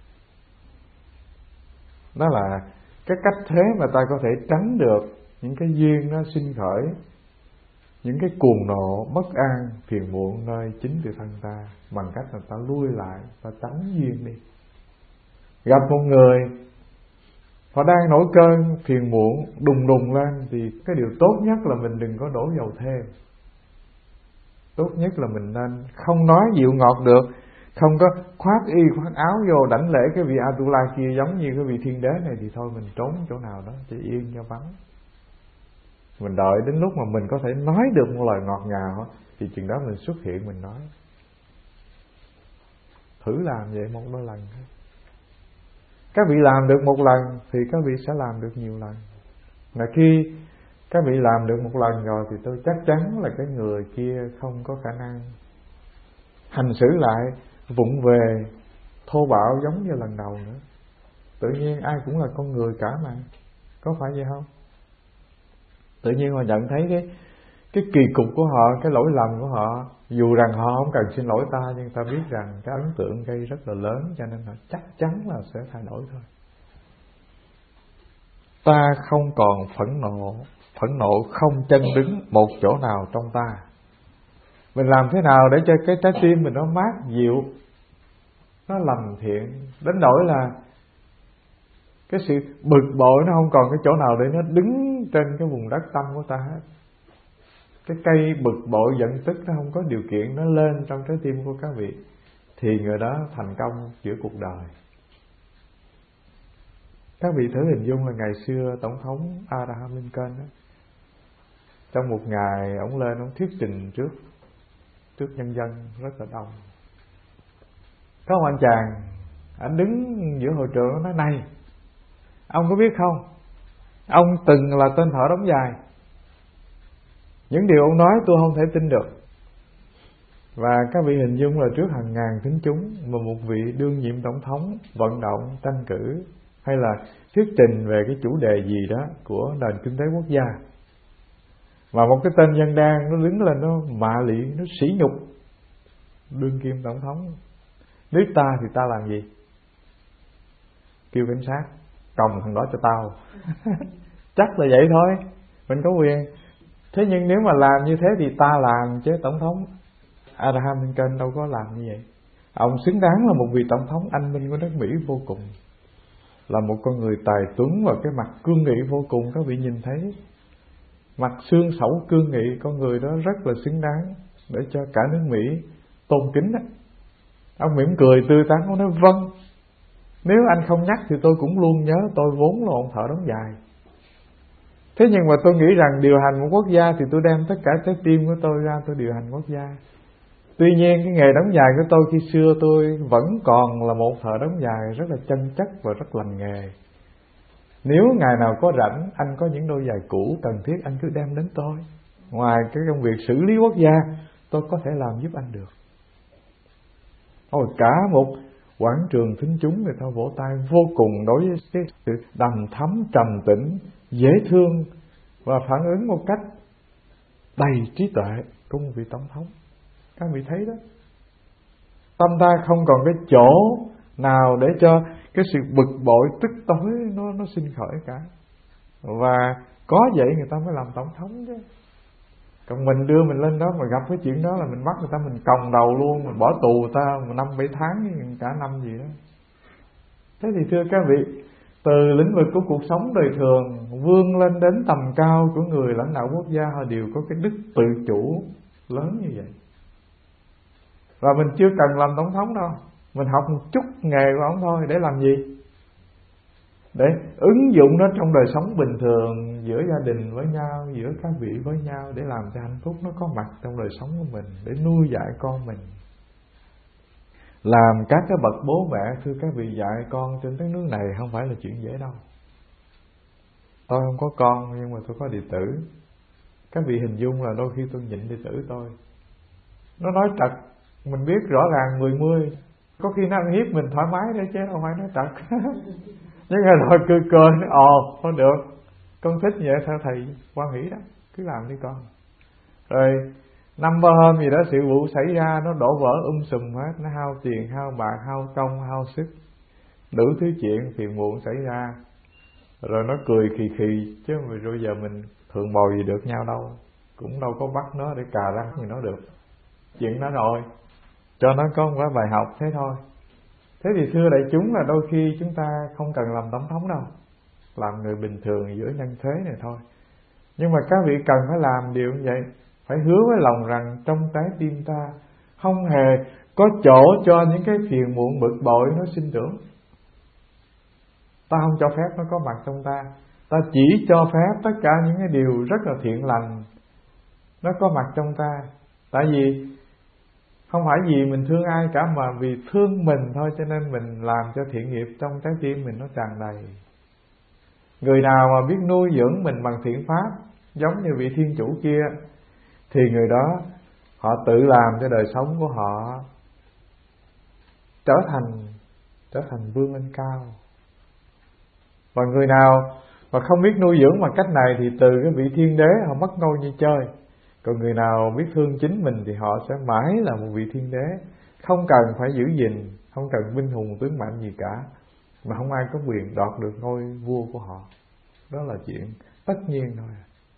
Đó là cái cách thế mà ta có thể tránh được những cái duyên nó sinh khởi, những cái cuồng nộ, bất an, phiền muộn nơi chính tự thân ta, bằng cách là ta lui lại, ta tránh duyên đi. Gặp một người họ đang nổi cơn phiền muộn đùng đùng lên thì cái điều tốt nhất là mình đừng có đổ dầu thêm. Tốt nhất là mình nên không nói dịu ngọt được, không có khoác y khoác áo vô đảnh lễ cái vị Atula kia giống như cái vị thiên đế này, thì thôi mình trốn chỗ nào đó cho yên cho vắng. Mình đợi đến lúc mà mình có thể nói được một lời ngọt ngào thì chừng đó mình xuất hiện mình nói. Thử làm vậy một đôi lần thôi. Các vị làm được một lần thì các vị sẽ làm được nhiều lần. Mà khi các vị làm được một lần rồi thì tôi chắc chắn là cái người kia không có khả năng hành xử lại vụng về thô bạo giống như lần đầu nữa. Tự nhiên ai cũng là con người cả mà, có phải vậy không? Tự nhiên họ nhận thấy cái kỳ cục của họ, cái lỗi lầm của họ, dù rằng họ không cần xin lỗi ta, nhưng ta biết rằng cái ấn tượng gây rất là lớn, cho nên họ chắc chắn là sẽ thay đổi thôi. Ta không còn phẫn nộ không chân đứng một chỗ nào trong ta. Mình làm thế nào để cho cái trái tim mình nó mát dịu, nó lành thiện, đến nỗi là cái sự bực bội nó không còn cái chỗ nào để nó đứng trên cái vùng đất tâm của ta hết. Cái cây bực bội giận tức nó không có điều kiện nó lên trong trái tim của các vị, thì người đó thành công giữa cuộc đời. Các vị thử hình dung là ngày xưa Tổng thống Abraham Lincoln đó, trong một ngày ông lên ông thuyết trình trước nhân dân rất là đông. Có một anh chàng, anh đứng giữa hội trường, nó nói: này, ông có biết không, ông từng là tên thợ đóng giày. Những điều ông nói tôi không thể tin được. Và các vị hình dung là trước hàng ngàn thính chúng mà một vị đương nhiệm tổng thống vận động tranh cử hay là thuyết trình về cái chủ đề gì đó của nền kinh tế quốc gia, mà một cái tên dân đen nó đứng lên nó mạ lị, nó sỉ nhục đương kim tổng thống nước ta, thì ta làm gì? Kêu cảnh sát còng thằng đó cho tao. Chắc là vậy thôi, mình có quyền. Thế nhưng nếu mà làm như thế thì ta làm, chứ tổng thống Abraham Lincoln đâu có làm như vậy. Ông xứng đáng là một vị tổng thống anh minh của nước Mỹ vô cùng, là một con người tài tuấn và cái mặt cương nghị vô cùng. Các vị nhìn thấy mặt xương sẩu cương nghị, con người đó rất là xứng đáng để cho cả nước Mỹ tôn kính đó. Ông mỉm cười tươi tắn, ông nói vâng, nếu anh không nhắc thì tôi cũng luôn nhớ, tôi vốn là ông thợ đóng giày. Thế nhưng mà tôi nghĩ rằng điều hành một quốc gia thì tôi đem tất cả trái tim của tôi ra tôi điều hành quốc gia. Tuy nhiên cái nghề đóng giày của tôi khi xưa tôi vẫn còn là một thợ đóng giày rất là chân chất và rất lành nghề. Nếu ngày nào có rảnh, anh có những đôi giày cũ cần thiết, anh cứ đem đến tôi. Ngoài cái công việc xử lý quốc gia, tôi có thể làm giúp anh được. Ôi, cả một quảng trường thính chúng người ta vỗ tay vô cùng đối với cái sự đằm thắm, trầm tĩnh, dễ thương và phản ứng một cách đầy trí tuệ của một vị tổng thống. Các vị thấy đó, tâm ta không còn cái chỗ nào để cho cái sự bực bội tức tối nó sinh khởi cả. Và có vậy người ta mới làm tổng thống chứ. Còn mình đưa mình lên đó mà gặp cái chuyện đó là mình bắt người ta, mình còng đầu luôn, mình bỏ tù người ta 5-7 tháng, cả năm gì đó. Thế thì thưa các vị, từ lĩnh vực của cuộc sống đời thường vươn lên đến tầm cao của người lãnh đạo quốc gia, họ đều có cái đức tự chủ lớn như vậy. Và mình chưa cần làm tổng thống đâu, mình học một chút nghề của ông thôi. Để làm gì? Để ứng dụng nó trong đời sống bình thường, giữa gia đình với nhau, giữa các vị với nhau, để làm cho hạnh phúc nó có mặt trong đời sống của mình, để nuôi dạy con mình. Làm các cái bậc bố mẹ, thưa các vị, dạy con trên đất nước này không phải là chuyện dễ đâu. Tôi không có con nhưng mà tôi có đệ tử. Các vị hình dung là đôi khi tôi nhịn đệ tử tôi, nó nói trật, mình biết rõ ràng 10-10, có khi nó ăn hiếp mình thoải mái đấy chứ không phải nói trật. Nhưng mà rồi cười nói thôi được, con thích vậy theo thầy quan hỷ đó, cứ làm đi con. Rồi năm ba hôm gì đó sự vụ xảy ra, nó đổ vỡ sùm hết, nó hao tiền, hao bạc, hao công, hao sức, đủ thứ chuyện phiền muộn xảy ra. Rồi nó cười khì khì, chứ rồi giờ mình thường bồi gì được nhau đâu, cũng đâu có bắt nó để cà răng gì nó được. Chuyện đó rồi, cho nó có một cái bài học thế thôi. Thế thì thưa đại chúng, là đôi khi chúng ta không cần làm tổng thống đâu, làm người bình thường giữa nhân thế này thôi. Nhưng mà các vị cần phải làm điều như vậy, phải hứa với lòng rằng trong trái tim ta không hề có chỗ cho những cái phiền muộn bực bội nó sinh trưởng. Ta không cho phép nó có mặt trong ta. Ta chỉ cho phép tất cả những cái điều rất là thiện lành nó có mặt trong ta. Tại vì không phải vì mình thương ai cả, mà vì thương mình thôi, cho nên mình làm cho thiện nghiệp trong trái tim mình nó tràn đầy. Người nào mà biết nuôi dưỡng mình bằng thiện pháp, giống như vị thiên chủ kia, thì người đó họ tự làm cho đời sống của họ trở thành vươn lên cao. Và người nào mà không biết nuôi dưỡng bằng cách này thì từ cái vị thiên đế họ mất ngôi như chơi. Còn người nào biết thương chính mình thì họ sẽ mãi là một vị thiên đế, không cần phải giữ gìn, không cần binh hùng tướng mạnh gì cả, mà không ai có quyền đoạt được ngôi vua của họ. Đó là chuyện tất nhiên thôi.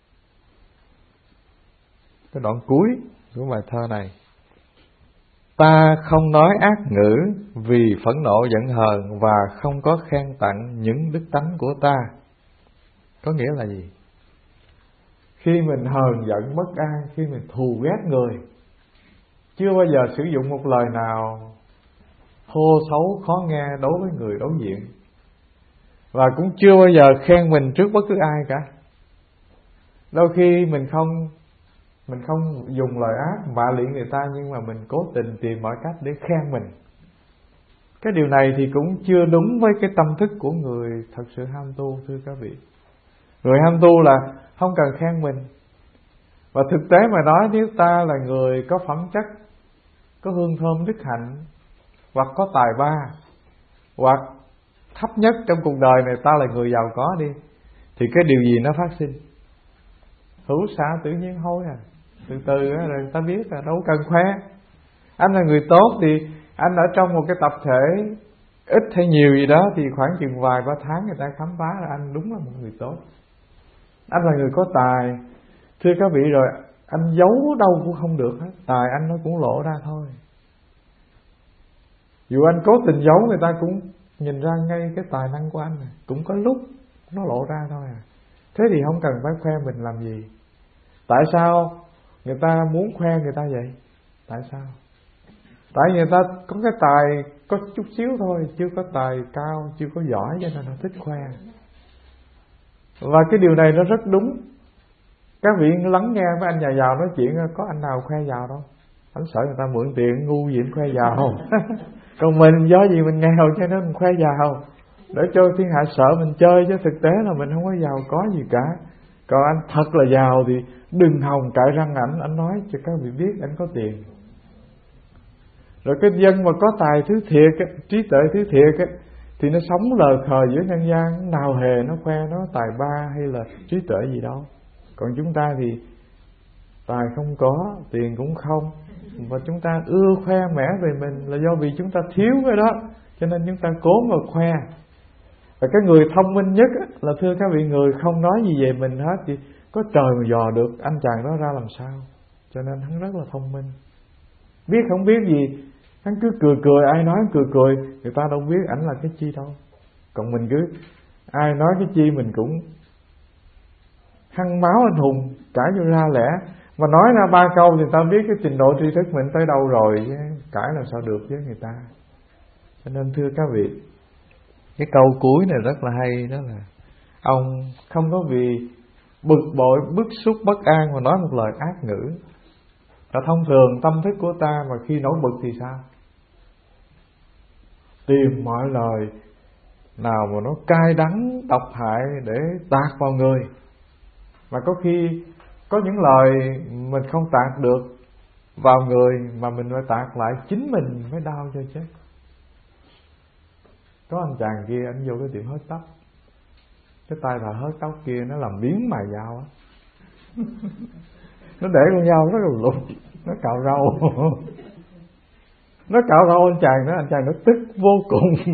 Cái đoạn cuối của bài thơ này: ta không nói ác ngữ vì phẫn nộ giận hờn, và không có khen tặng những đức tánh của ta. Có nghĩa là gì? Khi mình hờn giận bất an, khi mình thù ghét người, chưa bao giờ sử dụng một lời nào thô xấu khó nghe đối với người đối diện, và cũng chưa bao giờ khen mình trước bất cứ ai cả. Đôi khi mình không dùng lời ác mạ lị người ta, nhưng mà mình cố tình tìm mọi cách để khen mình. Cái điều này thì cũng chưa đúng với cái tâm thức của người thật sự ham tu, thưa các vị. Người ham tu là không cần khen mình. Và thực tế mà nói, nếu ta là người có phẩm chất, có hương thơm đức hạnh, hoặc có tài ba, hoặc thấp nhất trong cuộc đời này, ta là người giàu có đi, thì cái điều gì nó phát sinh? Hữu xạ tự nhiên thôi à. Từ từ rồi người ta biết là đâu cần khoe. Anh là người tốt thì anh ở trong một cái tập thể ít hay nhiều gì đó, thì khoảng chừng vài ba tháng người ta khám phá là anh đúng là một người tốt. Anh là người có tài, thưa các vị, rồi anh giấu đâu cũng không được hết, tài anh nó cũng lộ ra thôi. Dù anh cố tình giấu, người ta cũng nhìn ra ngay cái tài năng của anh này. Cũng có lúc nó lộ ra thôi à. Thế thì không cần phải khoe mình làm gì. Tại sao người ta muốn khoe người ta vậy? Tại sao? Tại người ta có cái tài có chút xíu thôi, chưa có tài cao, chưa có giỏi, cho nên họ thích khoe. Và cái điều này nó rất đúng. Các vị lắng nghe với anh nhà giàu nói chuyện, có anh nào khoe giàu đâu. Anh sợ người ta mượn tiền, ngu gì anh khoe giàu. Còn mình do gì mình nghèo cho nên mình khoe giàu, để cho thiên hạ sợ mình chơi, chứ thực tế là mình không có giàu có gì cả. Còn anh thật là giàu thì đừng hòng cãi răng anh nói cho các vị biết anh có tiền. Rồi cái dân mà có tài thứ thiệt, trí tuệ thứ thiệt, thì nó sống lờ khờ giữa nhân gian, nào hề nó khoe nó tài ba hay là trí tuệ gì đâu. Còn chúng ta thì tài không có, tiền cũng không, và chúng ta ưa khoe mẽ về mình là do vì chúng ta thiếu cái đó, cho nên chúng ta cố mà khoe. Và cái người thông minh nhất là, thưa các vị, người không nói gì về mình hết, thì có trời mà dò được anh chàng đó ra làm sao. Cho nên hắn rất là thông minh. Biết không biết gì, hắn cứ cười cười, ai nói cười cười, người ta đâu biết ảnh là cái chi đâu. Còn mình cứ ai nói cái chi mình cũng hăng máu anh hùng, cãi vô ra lẽ. Mà nói ra ba câu thì người ta biết cái trình độ tri thức mình tới đâu rồi, chứ cãi làm sao được với người ta. Cho nên thưa các vị, cái câu cuối này rất là hay, đó là ông không có vì bực bội, bức xúc, bất an mà nói một lời ác ngữ. Và thông thường tâm thức của ta mà khi nổi bực thì sao? Tìm mọi lời nào mà nó cay đắng, độc hại để tạt vào người. Mà có khi có những lời mình không tạt được vào người, mà mình phải tạt lại chính mình mới đau cho chết. Có anh chàng kia, anh vô cái tiệm hớt tóc, cái tay thợ hớt tóc kia nó làm biến mài dao á. Nó để con dao nó lục, nó cạo râu. Nó cạo râu anh chàng nó tức vô cùng.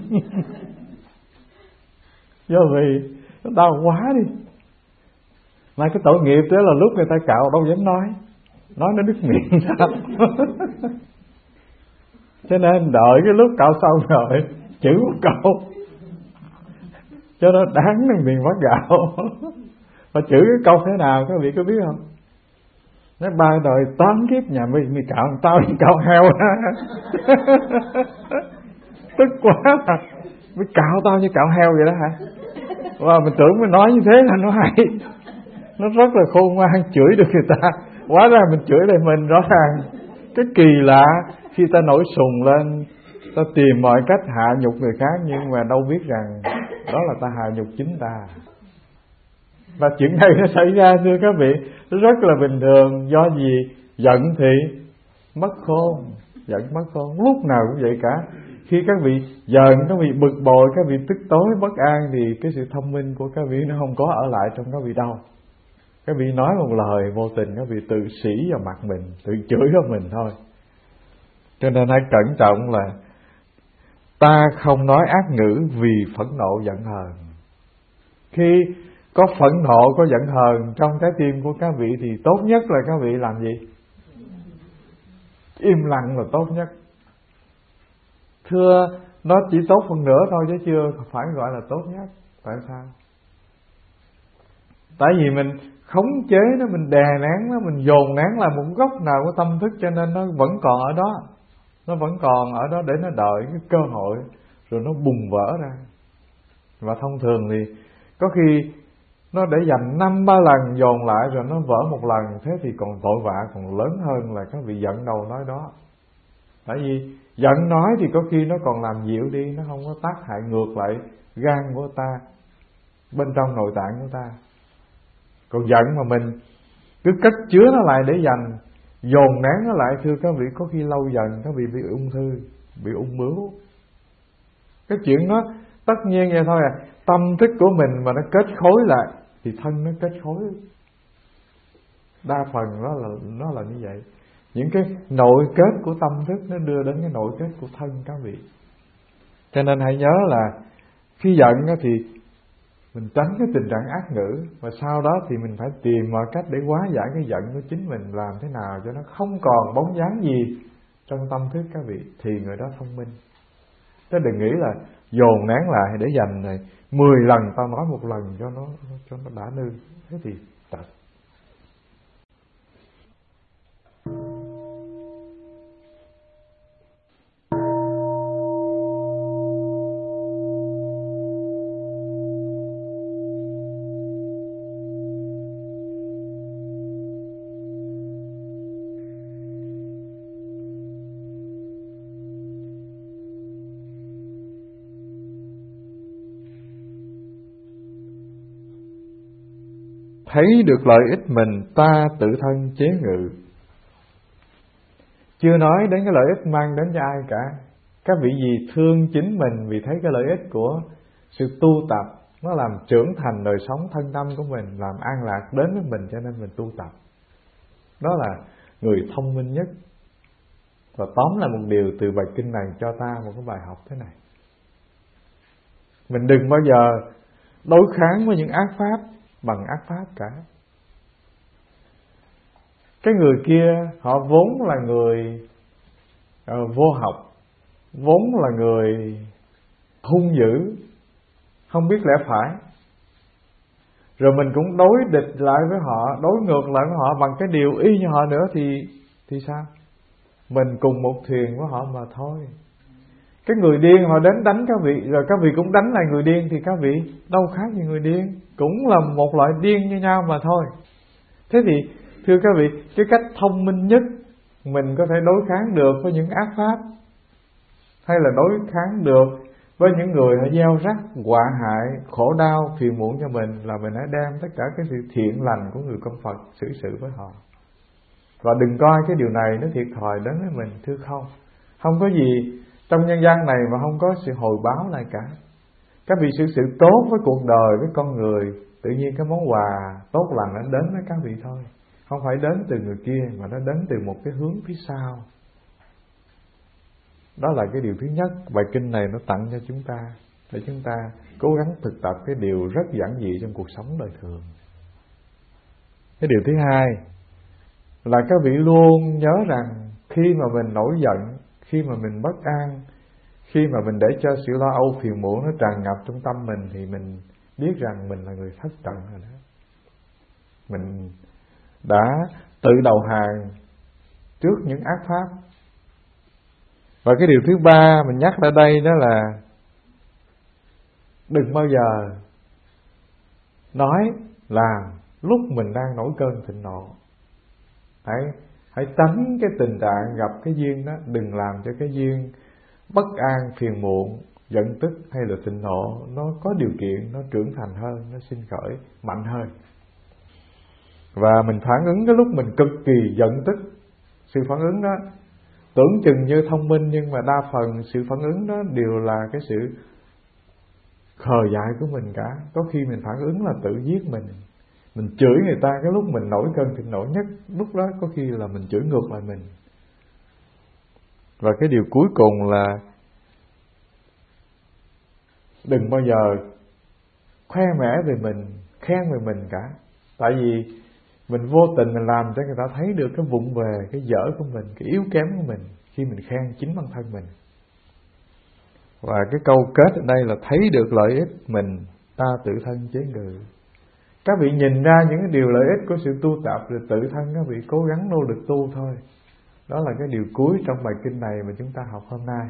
Do vì nó đau quá đi. Mà cái tội nghiệp đó là lúc người ta cạo đâu dám nói nó đứt miệng ra. Cho nên đợi cái lúc cạo xong rồi chữ một câu cho nó đáng lên miệng bát gạo. Và chữ cái câu thế nào các vị có biết không? Nói ba đời 8 kiếp nhà mày cạo tao thì cạo heo. Tức quá mà mày cạo tao như cạo heo vậy đó hả? Và mình tưởng mình nói như thế là nó hay, nó rất là khôn ngoan, chửi được người ta. Hóa ra mình chửi lại mình. Rõ ràng cái kỳ lạ, khi ta nổi sùng lên, ta tìm mọi cách hạ nhục người khác, nhưng mà đâu biết rằng đó là ta hạ nhục chính ta. Và chuyện này nó xảy ra, thưa các vị, rất là bình thường. Do gì? Giận thì mất khôn. Giận mất khôn, lúc nào cũng vậy cả. Khi các vị giận, các vị bực bội, các vị tức tối, bất an, thì cái sự thông minh của các vị nó không có ở lại trong các vị đâu. Các vị nói một lời vô tình, các vị tự sỉ vào mặt mình, tự chửi vào mình thôi. Cho nên hãy cẩn trọng là ta không nói ác ngữ vì phẫn nộ giận hờn. Khi có phẫn nộ, có giận hờn trong trái tim của các vị thì tốt nhất là các vị làm gì? Im lặng là tốt nhất. Thưa, nó chỉ tốt phần nửa thôi chứ chưa phải gọi là tốt nhất. Tại sao? Tại vì mình khống chế nó, mình đè nén nó, mình dồn nén là một góc nào của tâm thức, cho nên nó vẫn còn ở đó. Nó vẫn còn ở đó để nó đợi cái cơ hội rồi nó bùng vỡ ra. Và thông thường thì có khi nó để dành 5-3 lần dồn lại rồi nó vỡ một lần. Thế thì còn tội vạ còn lớn hơn là các vị giận đầu nói đó. Tại vì giận nói thì có khi nó còn làm dịu đi, nó không có tác hại ngược lại gan của ta, bên trong nội tạng của ta. Còn giận mà mình cứ cất chứa nó lại để dành, dồn nén nó lại, thưa các vị, có khi lâu dần các vị bị ung thư, bị ung bướu. Cái chuyện Tất nhiên vậy thôi à. Tâm thức của mình mà nó kết khối lại thì thân nó kết khối. Đa phần nó là như vậy. Những cái nội kết của tâm thức nó đưa đến cái nội kết của thân các vị. Cho nên hãy nhớ là khi giận thì mình tránh cái tình trạng ác ngữ, và sau đó thì mình phải tìm mọi cách để hóa giải cái giận của chính mình, làm thế nào cho nó không còn bóng dáng gì trong tâm thức các vị, thì người đó thông minh. Chứ đừng nghĩ là dồn nén lại để dành này 10 lần tao nói một lần cho nó đã nư, thế thì trật. Thấy được lợi ích mình, ta tự thân chế ngự. Chưa nói đến cái lợi ích mang đến cho ai cả. Các vị gì thương chính mình vì thấy cái lợi ích của sự tu tập, nó làm trưởng thành đời sống thân tâm của mình, làm an lạc đến với mình, cho nên mình tu tập. Đó là người thông minh nhất. Và tóm lại một điều từ bài kinh này cho ta một cái bài học thế này: mình đừng bao giờ đối kháng với những ác pháp bằng ác pháp cả. Cái người kia họ vốn là người vô học, vốn là người hung dữ, không biết lẽ phải, rồi mình cũng đối địch lại với họ, đối ngược lại với họ bằng cái điều y như họ nữa thì sao? Mình cùng một thuyền với họ mà thôi. Cái người điên họ đến đánh các vị, rồi các vị cũng đánh lại người điên, thì các vị đâu khác gì người điên, cũng là một loại điên như nhau mà thôi. Thế thì thưa các vị, cái cách thông minh nhất mình có thể đối kháng được với những ác pháp, hay là đối kháng được với những người họ gieo rắc họa hại, khổ đau, phiền muộn cho mình, là mình hãy đem tất cả cái sự thiện lành của người công Phật xử sự với họ. Và đừng coi cái điều này nó thiệt thòi đến với mình, thưa không. Không có gì trong nhân gian này mà không có sự hồi báo lại cả. Các vị xử sự tốt với cuộc đời, với con người, tự nhiên cái món quà tốt lành nó đến với các vị thôi. Không phải đến từ người kia, mà nó đến từ một cái hướng phía sau. Đó là cái điều thứ nhất. Bài kinh này nó tặng cho chúng ta, để chúng ta cố gắng thực tập cái điều rất giản dị trong cuộc sống đời thường. Cái điều thứ hai là các vị luôn nhớ rằng khi mà mình nổi giận, khi mà mình bất an, khi mà mình để cho sự lo âu phiền muộn nó tràn ngập trong tâm mình, thì mình biết rằng mình là người thất trận rồi đó. Mình đã tự đầu hàng trước những ác pháp. Và cái điều thứ ba mình nhắc ở đây đó là đừng bao giờ nói làm lúc mình đang nổi cơn thịnh nộ. Hãy tránh cái tình trạng gặp cái duyên đó. Đừng làm cho cái duyên bất an, phiền muộn, giận tức hay là thịnh nộ nó có điều kiện, nó trưởng thành hơn, nó sinh khởi mạnh hơn. Và mình phản ứng cái lúc mình cực kỳ giận tức. Sự phản ứng đó tưởng chừng như thông minh, nhưng mà đa phần sự phản ứng đó đều là cái sự khờ dại của mình cả. Có khi mình phản ứng là tự giết mình. Mình chửi người ta cái lúc mình nổi cơn thịnh nộ nhất, lúc đó có khi là mình chửi ngược lại mình. Và cái điều cuối cùng là đừng bao giờ khoe mẽ về mình, khen về mình cả. Tại vì mình vô tình mình làm cho người ta thấy được cái vụng về, cái dở của mình, cái yếu kém của mình khi mình khen chính bản thân mình. Và cái câu kết ở đây là thấy được lợi ích mình, ta tự thân chế ngự. Các vị nhìn ra những cái điều lợi ích của sự tu tập, rồi tự thân các vị cố gắng nỗ lực tu thôi. Đó là cái điều cuối trong bài kinh này mà chúng ta học hôm nay.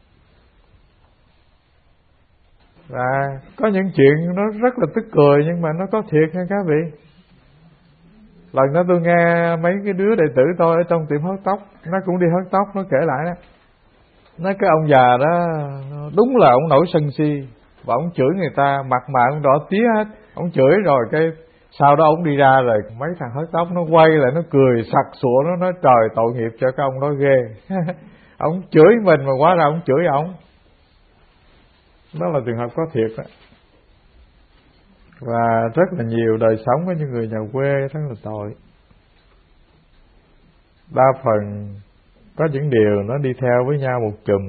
Và có những chuyện nó rất là tức cười, nhưng mà nó có thiệt nha các vị. Lần đó tôi nghe mấy cái đứa đệ tử tôi ở trong tiệm hớt tóc, nó cũng đi hớt tóc, nó kể lại đó. Nói cái ông già đó đúng là ông nổi sân si, và ông chửi người ta, mặt mày ông đỏ tía hết. Ông chửi rồi cái sau đó ông đi ra rồi mấy thằng hớt tóc nó quay lại, nó cười sặc sụa, nó nói trời tội nghiệp cho cái ông đó ghê. Ông chửi mình mà hóa ra ông chửi ông. Đó là trường hợp có thiệt đó. Và rất là nhiều đời sống của những người nhà quê rất là tội. Đa phần có những điều nó đi theo với nhau một chùm.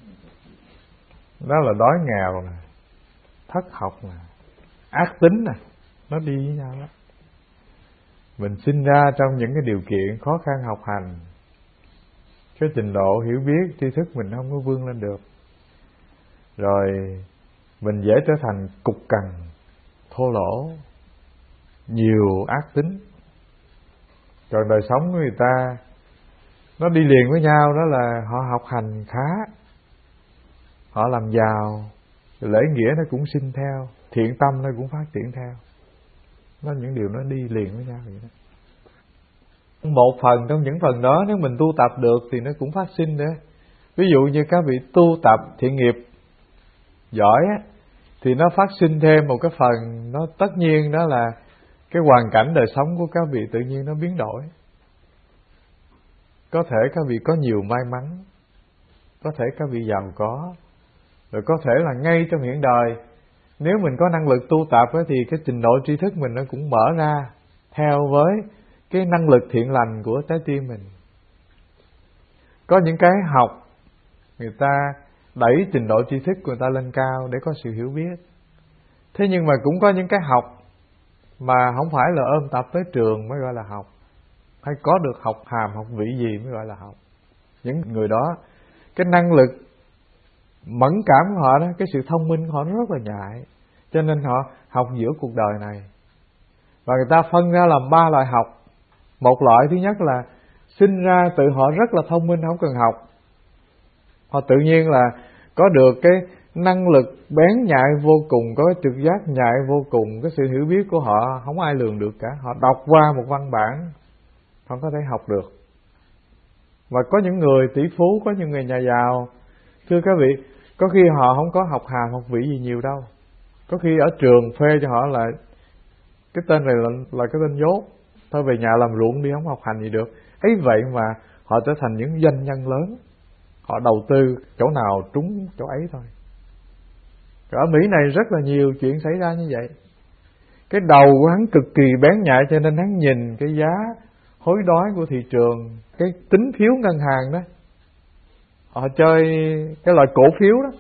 Đó là đói nghèo nè, thất học nè, ác tính nè, nó đi với nhau đó. Mình sinh ra trong những cái điều kiện khó khăn học hành, cái trình độ hiểu biết, tri thức mình không có vươn lên được, rồi mình dễ trở thành cục cằn, thô lỗ, nhiều ác tính. Còn đời sống của người ta nó đi liền với nhau, đó là họ học hành khá, họ làm giàu, lễ nghĩa nó cũng sinh theo, thiện tâm nó cũng phát triển theo. Nó những điều nó đi liền với nhau vậy đó. Một phần trong những phần đó nếu mình tu tập được thì nó cũng phát sinh nữa. Ví dụ như các vị tu tập thiện nghiệp giỏi á, thì nó phát sinh thêm một cái phần, nó tất nhiên đó là cái hoàn cảnh đời sống của các vị tự nhiên nó biến đổi. Có thể các vị có nhiều may mắn, có thể các vị giàu có, rồi có thể là ngay trong hiện đời nếu mình có năng lực tu tập ấy, thì cái trình độ tri thức mình nó cũng mở ra theo với cái năng lực thiện lành của trái tim mình. Có những cái học người ta đẩy trình độ tri thức của người ta lên cao để có sự hiểu biết. Thế nhưng mà cũng có những cái học mà không phải là ôm tập tới trường mới gọi là học, hay có được học hàm học vị gì mới gọi là học. Những người đó cái năng lực mẫn cảm của họ đó, cái sự thông minh của họ rất là nhạy, cho nên họ học giữa cuộc đời này. Và người ta phân ra làm 3 loại học. Một loại thứ nhất là sinh ra tự họ rất là thông minh, không cần học, họ tự nhiên là có được cái năng lực bén nhạy vô cùng, có cái trực giác nhạy vô cùng, cái sự hiểu biết của họ không ai lường được cả. Họ đọc qua một văn bản không có thể học được. Và có những người tỷ phú, có những người nhà giàu, thưa các vị, có khi họ không có học hàm học vị gì nhiều đâu. Có khi ở trường phê cho họ là cái tên này là cái tên dốt, thôi về nhà làm ruộng đi, không học hành gì được. Ấy vậy mà họ trở thành những doanh nhân lớn. Họ đầu tư chỗ nào trúng chỗ ấy thôi. Ở Mỹ này rất là nhiều chuyện xảy ra như vậy. Cái đầu của hắn cực kỳ bén nhạy, cho nên hắn nhìn cái giá hối đoái của thị trường, cái tín phiếu ngân hàng đó, họ chơi cái loại cổ phiếu đó,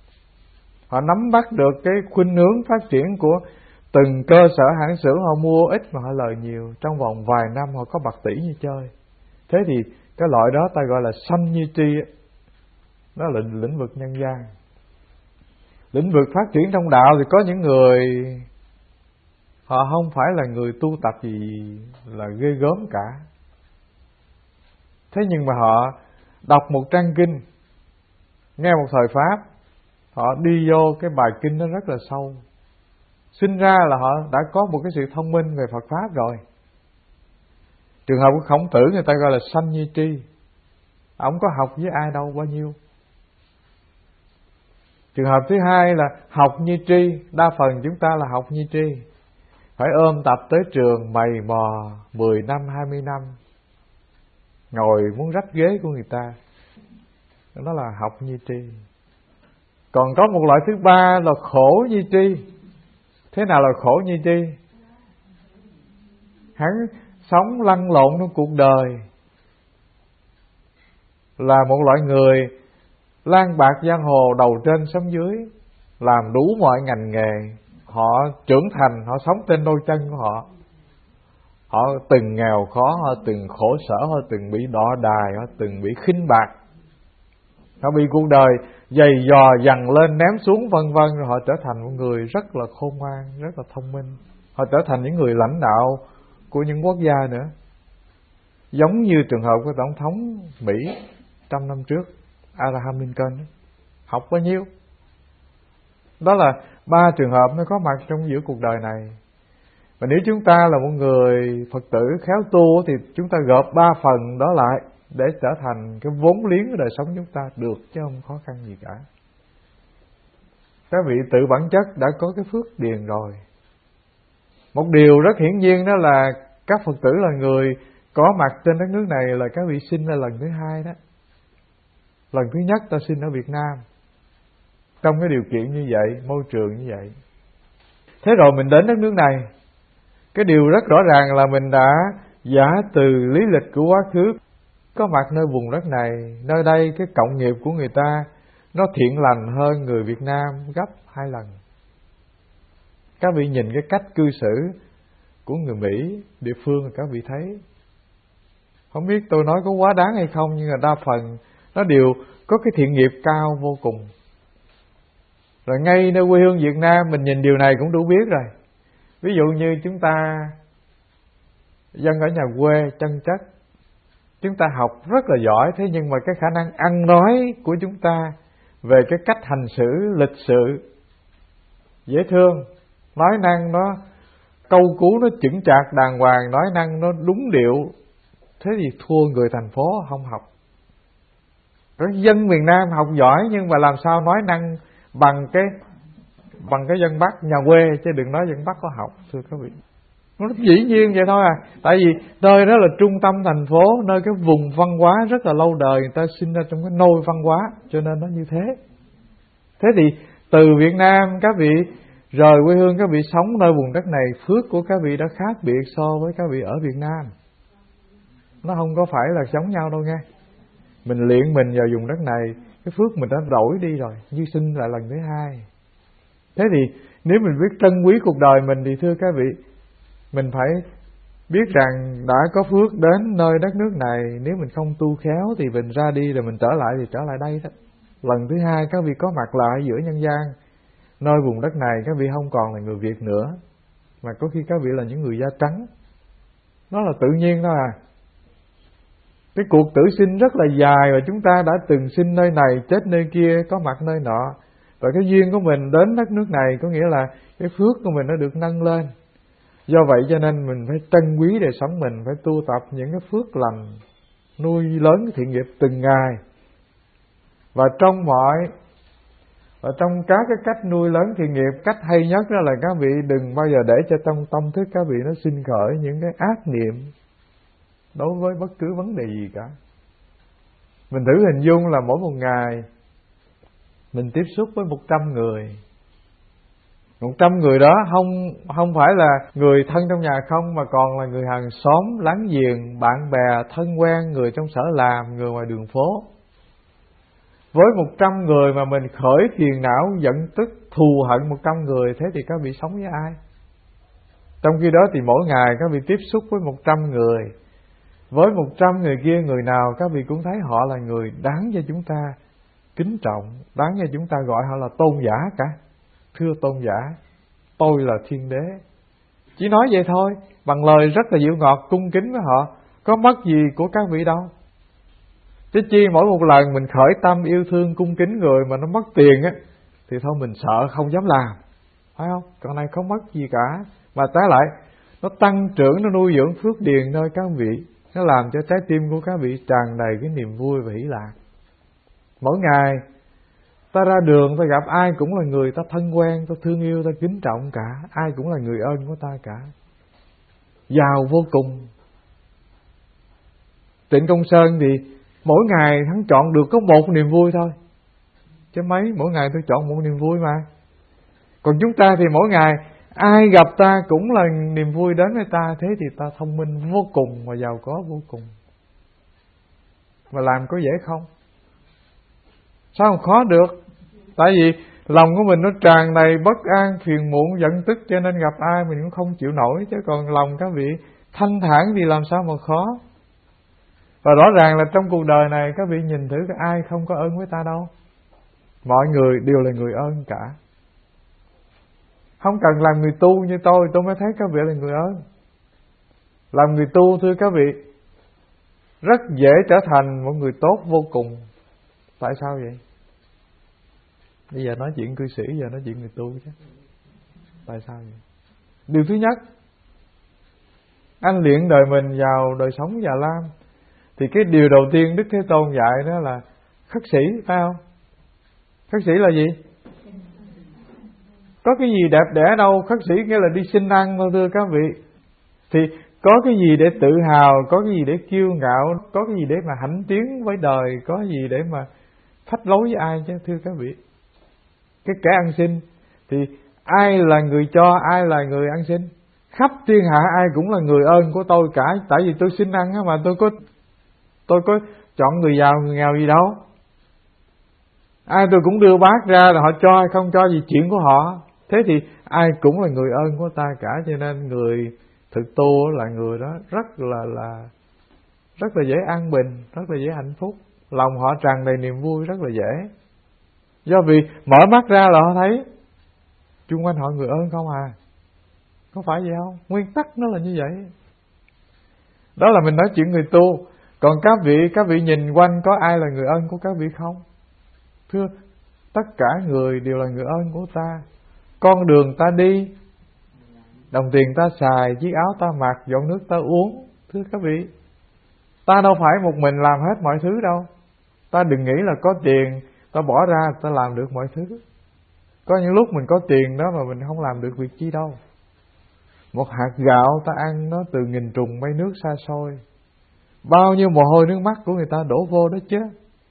họ nắm bắt được cái khuynh hướng phát triển của từng cơ sở hãng xưởng, họ mua ít mà họ lời nhiều, trong vòng vài năm họ có bạc tỷ như chơi. Thế thì cái loại đó ta gọi là sanh như tri, đó là lĩnh vực nhân gian. Lĩnh vực phát triển trong đạo thì có những người họ không phải là người tu tập gì là ghê gớm cả. Thế nhưng mà họ đọc một trang kinh, nghe một thời pháp, họ đi vô cái bài kinh nó rất là sâu. Sinh ra là họ đã có một cái sự thông minh về Phật pháp rồi. Trường hợp của Khổng Tử người ta gọi là sanh như tri. Ông có học với ai đâu bao nhiêu. Trường hợp thứ hai là học như tri. Đa phần chúng ta là học như tri, phải ôm tập tới trường mày mò 10 năm 20 năm, ngồi muốn rách ghế của người ta. Đó là học như tri. Còn có một loại thứ ba là khổ như tri. Thế nào là khổ như tri? Hắn sống lăn lộn trong cuộc đời, là một loại người lang bạc giang hồ, đầu trên sống dưới, làm đủ mọi ngành nghề. Họ trưởng thành, họ sống trên đôi chân của họ. Họ từng nghèo khó, họ từng khổ sở, họ từng bị đọa đài, họ từng bị khinh bạc, họ bị cuộc đời giày dò dằn lên ném xuống vân vân, rồi họ trở thành một người rất là khôn ngoan, rất là thông minh. Họ trở thành những người lãnh đạo của những quốc gia nữa. Giống như trường hợp của Tổng thống Mỹ 100 năm trước, Abraham Lincoln, học bao nhiêu? Đó là 3 trường hợp mới có mặt trong giữa cuộc đời này. Và nếu chúng ta là một người Phật tử khéo tu thì chúng ta gộp 3 phần đó lại để trở thành cái vốn liếng của đời sống chúng ta được, chứ không khó khăn gì cả. Các vị tự bản chất đã có cái phước điền rồi. Một điều rất hiển nhiên đó là các Phật tử là người có mặt trên đất nước này là các vị sinh là lần thứ 2 đó. Lần thứ nhất ta sinh ở Việt Nam, trong cái điều kiện như vậy, môi trường như vậy. Thế rồi mình đến đất nước này, cái điều rất rõ ràng là mình đã giả từ lý lịch của quá khứ, có mặt nơi vùng đất này. Nơi đây cái cộng nghiệp của người ta nó thiện lành hơn người Việt Nam gấp 2 lần. Các vị nhìn cái cách cư xử của người Mỹ địa phương các vị thấy. Không biết tôi nói có quá đáng hay không, nhưng mà đa phần nó đều có cái thiện nghiệp cao vô cùng. Rồi ngay nơi quê hương Việt Nam mình nhìn điều này cũng đủ biết rồi. Ví dụ như chúng ta dân ở nhà quê chân chất, chúng ta học rất là giỏi, thế nhưng mà cái khả năng ăn nói của chúng ta về cái cách hành xử lịch sự dễ thương, nói năng nó câu cú nó chững chạc đàng hoàng, nói năng nó đúng điệu, thế thì thua người thành phố không học. Rồi dân miền Nam học giỏi nhưng mà làm sao nói năng bằng cái dân Bắc nhà quê, chứ đừng nói dân Bắc có học, thưa các vị. Nó dĩ nhiên vậy thôi à. Tại vì nơi đó là trung tâm thành phố, nơi cái vùng văn hóa rất là lâu đời, người ta sinh ra trong cái nôi văn hóa, cho nên nó như thế. Thế thì từ Việt Nam các vị rời quê hương các vị sống nơi vùng đất này, phước của các vị đã khác biệt so với các vị ở Việt Nam. Nó không có phải là giống nhau đâu nghe. Mình luyện mình vào vùng đất này, cái phước mình đã đổi đi rồi, như sinh lại lần thứ hai. Thế thì nếu mình biết trân quý cuộc đời mình thì thưa các vị, mình phải biết rằng đã có phước đến nơi đất nước này, nếu mình không tu khéo thì mình ra đi rồi mình trở lại thì trở lại đây đó. Lần thứ hai các vị có mặt lại giữa nhân gian, nơi vùng đất này các vị không còn là người Việt nữa, mà có khi các vị là những người da trắng. Nó là tự nhiên thôi à. Cái cuộc tử sinh rất là dài, và chúng ta đã từng sinh nơi này, chết nơi kia, có mặt nơi nọ. Và cái duyên của mình đến đất nước này có nghĩa là cái phước của mình nó được nâng lên. Do vậy cho nên mình phải trân quý đời sống mình, phải tu tập những cái phước lành, nuôi lớn cái thiện nghiệp từng ngày. Và trong các cái cách nuôi lớn thiện nghiệp, cách hay nhất đó là các vị đừng bao giờ để cho trong tâm thức các vị nó sinh khởi những cái ác niệm đối với bất cứ vấn đề gì cả. Mình thử hình dung là mỗi một ngày mình tiếp xúc với 100 người. 100 người đó không phải là người thân trong nhà không, mà còn là người hàng xóm, láng giềng, bạn bè, thân quen, người trong sở làm, người ngoài đường phố. Với 100 người mà mình khởi phiền não, giận tức, thù hận 100 người, thế thì các vị sống với ai? Trong khi đó thì mỗi ngày các vị tiếp xúc với 100 người. Với 100 người kia, người nào các vị cũng thấy họ là người đáng cho chúng ta kính trọng, đáng cho chúng ta gọi họ là tôn giả cả. Thưa tôn giả, tôi là thiên đế. Chỉ nói vậy thôi, bằng lời rất là dịu ngọt, cung kính với họ, có mất gì của các vị đâu. Chứ chi mỗi một lần mình khởi tâm yêu thương cung kính người mà nó mất tiền á, thì thôi mình sợ không dám làm, phải không? Còn này không mất gì cả, mà trái lại nó tăng trưởng, nó nuôi dưỡng phước điền nơi các vị, nó làm cho trái tim của các vị tràn đầy cái niềm vui và hỷ lạc. Mỗi ngày ta ra đường ta gặp ai cũng là người ta thân quen, ta thương yêu, ta kính trọng cả, ai cũng là người ơn của ta cả, giàu vô cùng. Trịnh Công Sơn thì mỗi ngày hắn chọn được có một niềm vui thôi, chứ mấy mỗi ngày tôi chọn một niềm vui mà. Còn chúng ta thì mỗi ngày ai gặp ta cũng là niềm vui đến với ta, thế thì ta thông minh vô cùng và giàu có vô cùng. Mà làm có dễ không? Sao không khó được? Tại vì lòng của mình nó tràn đầy bất an, phiền muộn, giận tức, cho nên gặp ai mình cũng không chịu nổi. Chứ còn lòng các vị thanh thản thì làm sao mà khó. Và rõ ràng là trong cuộc đời này các vị nhìn thử ai không có ơn với ta đâu. Mọi người đều là người ơn cả. Không cần làm người tu như tôi mới thấy các vị là người ơn. Làm người tu thưa các vị, rất dễ trở thành một người tốt vô cùng. Tại sao vậy? Bây giờ nói chuyện cư sĩ, giờ nói chuyện người tu chứ. Tại sao vậy? Điều thứ nhất, anh luyện đời mình vào đời sống già lam, thì cái điều đầu tiên Đức Thế Tôn dạy đó là khất sĩ, phải không? Khất sĩ là gì? Có cái gì đẹp đẽ đâu, khất sĩ nghĩa là đi xin ăn thôi thưa các vị. Thì có cái gì để tự hào, có cái gì để kiêu ngạo, có cái gì để mà hãnh tiếng với đời, có gì để mà phách lối với ai chứ thưa các vị. cái kẻ ăn xin. Thì ai là người cho, ai là người ăn xin? Khắp thiên hạ ai cũng là người ơn của tôi cả. Tại vì tôi xin ăn mà tôi có chọn người giàu người nghèo gì đâu. Ai tôi cũng đưa bát ra, là họ cho hay không cho gì chuyện của họ. Thế thì ai cũng là người ơn của ta cả. Cho nên người thực tu là người đó rất là dễ an bình, rất là dễ hạnh phúc, lòng họ tràn đầy niềm vui rất là dễ. Do vì mở mắt ra là họ thấy chung quanh họ người ơn không à. Có phải vậy không? Nguyên tắc nó là như vậy. Đó là mình nói chuyện người tu. Còn các vị nhìn quanh có ai là người ơn của các vị không? Thưa, tất cả người đều là người ơn của ta. Con đường ta đi, đồng tiền ta xài, chiếc áo ta mặc, giọt nước ta uống. Thưa các vị, ta đâu phải một mình làm hết mọi thứ đâu. Ta đừng nghĩ là có tiền ta bỏ ra ta làm được mọi thứ. Có những lúc mình có tiền đó mà mình không làm được việc chi đâu. Một hạt gạo ta ăn nó từ nghìn trùng mây nước xa xôi. Bao nhiêu mồ hôi nước mắt của người ta đổ vô đó chứ.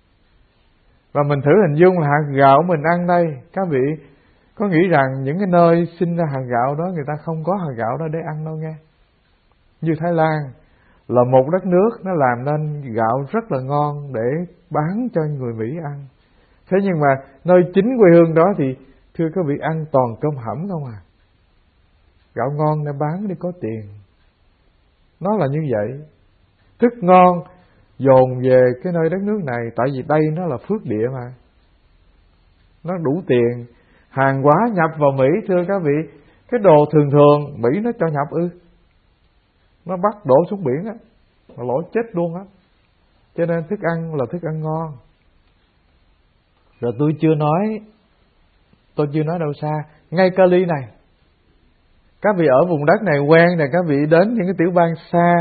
Và mình thử hình dung là hạt gạo mình ăn đây. Các vị có nghĩ rằng những cái nơi sinh ra hạt gạo đó người ta không có hạt gạo đó để ăn đâu nghe. Như Thái Lan là một đất nước nó làm nên gạo rất là ngon để bán cho người Mỹ ăn. Thế nhưng mà nơi chính quê hương đó thì thưa các vị ăn toàn cơm hẩm không à. Gạo ngon để bán để có tiền. Nó là như vậy. Thức ngon dồn về cái nơi đất nước này. Tại vì đây nó là phước địa mà. Nó đủ tiền. Hàng hóa nhập vào Mỹ thưa các vị, cái đồ thường thường Mỹ nó cho nhập ư. Nó bắt đổ xuống biển á, nó lỗ chết luôn á. Cho nên thức ăn là thức ăn ngon. Rồi tôi chưa nói đâu xa. Ngay Cali này, các vị ở vùng đất này quen này, các vị đến những cái tiểu bang xa,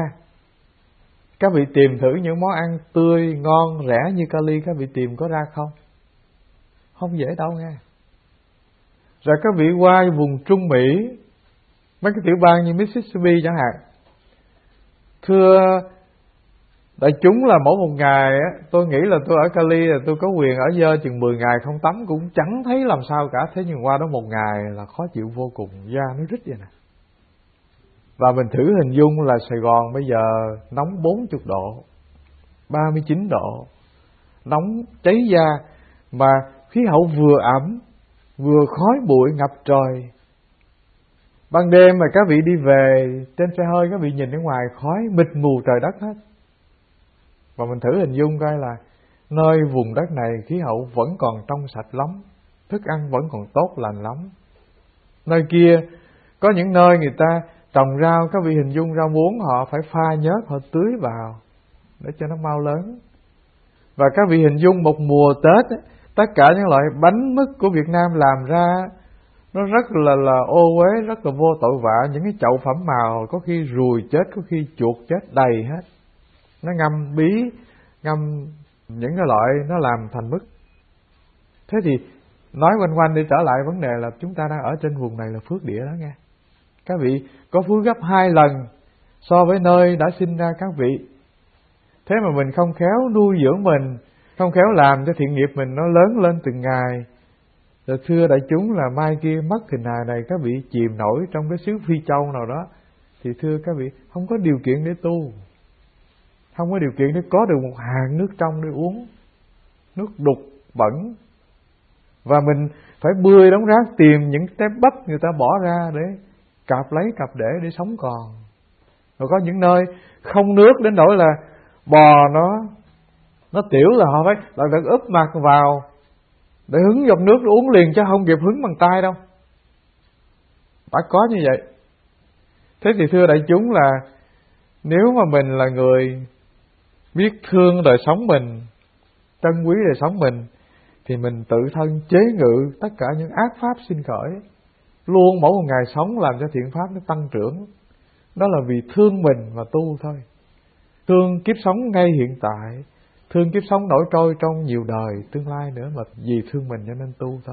các vị tìm thử những món ăn tươi, ngon, rẻ như Cali, các vị tìm có ra không? Không dễ đâu nghe. Rồi các vị qua vùng Trung Mỹ, mấy cái tiểu bang như Mississippi chẳng hạn. Thưa đại chúng là mỗi một ngày á, tôi nghĩ là tôi ở Cali là tôi có quyền ở dơ chừng 10 ngày không tắm cũng chẳng thấy làm sao cả. Thế nhưng qua đó một ngày là khó chịu vô cùng, da nó rít vậy nè. Và mình thử hình dung là Sài Gòn bây giờ nóng 40 độ, 39 độ, nóng cháy da, mà khí hậu vừa ẩm, vừa khói bụi ngập trời. Ban đêm mà các vị đi về trên xe hơi, các vị nhìn ở ngoài khói mịt mù trời đất hết. Và mình thử hình dung coi là nơi vùng đất này khí hậu vẫn còn trong sạch lắm, thức ăn vẫn còn tốt lành lắm. Nơi kia có những nơi người ta trồng rau, các vị hình dung rau muống họ phải pha nhớt, họ tưới vào để cho nó mau lớn. Và các vị hình dung một mùa Tết, tất cả những loại bánh mứt của Việt Nam làm ra nó rất là ô uế, rất là vô tội vạ. Những cái chậu phẩm màu có khi ruồi chết, có khi chuột chết đầy hết. Nó ngâm bí, ngâm những cái loại nó làm thành mứt. Thế thì nói quanh quanh đi, trở lại vấn đề là chúng ta đang ở trên vùng này là phước địa đó nghe. Các vị có phước gấp 2 lần so với nơi đã sinh ra các vị. Thế mà mình không khéo nuôi dưỡng mình, không khéo làm cho thiện nghiệp mình nó lớn lên từng ngày. Rồi thưa đại chúng là mai kia mất hình hài này các vị chìm nổi trong cái xứ Phi Châu nào đó, thì thưa các vị không có điều kiện để tu, không có điều kiện để có được một hạt nước trong để uống, nước đục bẩn. Và mình phải bươi đống rác tìm những trái bắp người ta bỏ ra để cạp lấy cặp để sống còn. Rồi có những nơi không nước đến nỗi là bò nó tiểu là họ phải lại úp mặt vào để hứng giọt nước uống liền, chứ không kịp hứng bằng tay đâu. Phải có như vậy. Thế thì thưa đại chúng là nếu mà mình là người biết thương đời sống mình, trân quý đời sống mình, thì mình tự thân chế ngự tất cả những ác pháp sinh khởi, luôn mỗi một ngày sống làm cho thiện pháp nó tăng trưởng. Đó là vì thương mình mà tu thôi. Thương kiếp sống ngay hiện tại, thương kiếp sống nổi trôi trong nhiều đời tương lai nữa, mà vì thương mình cho nên tu thôi.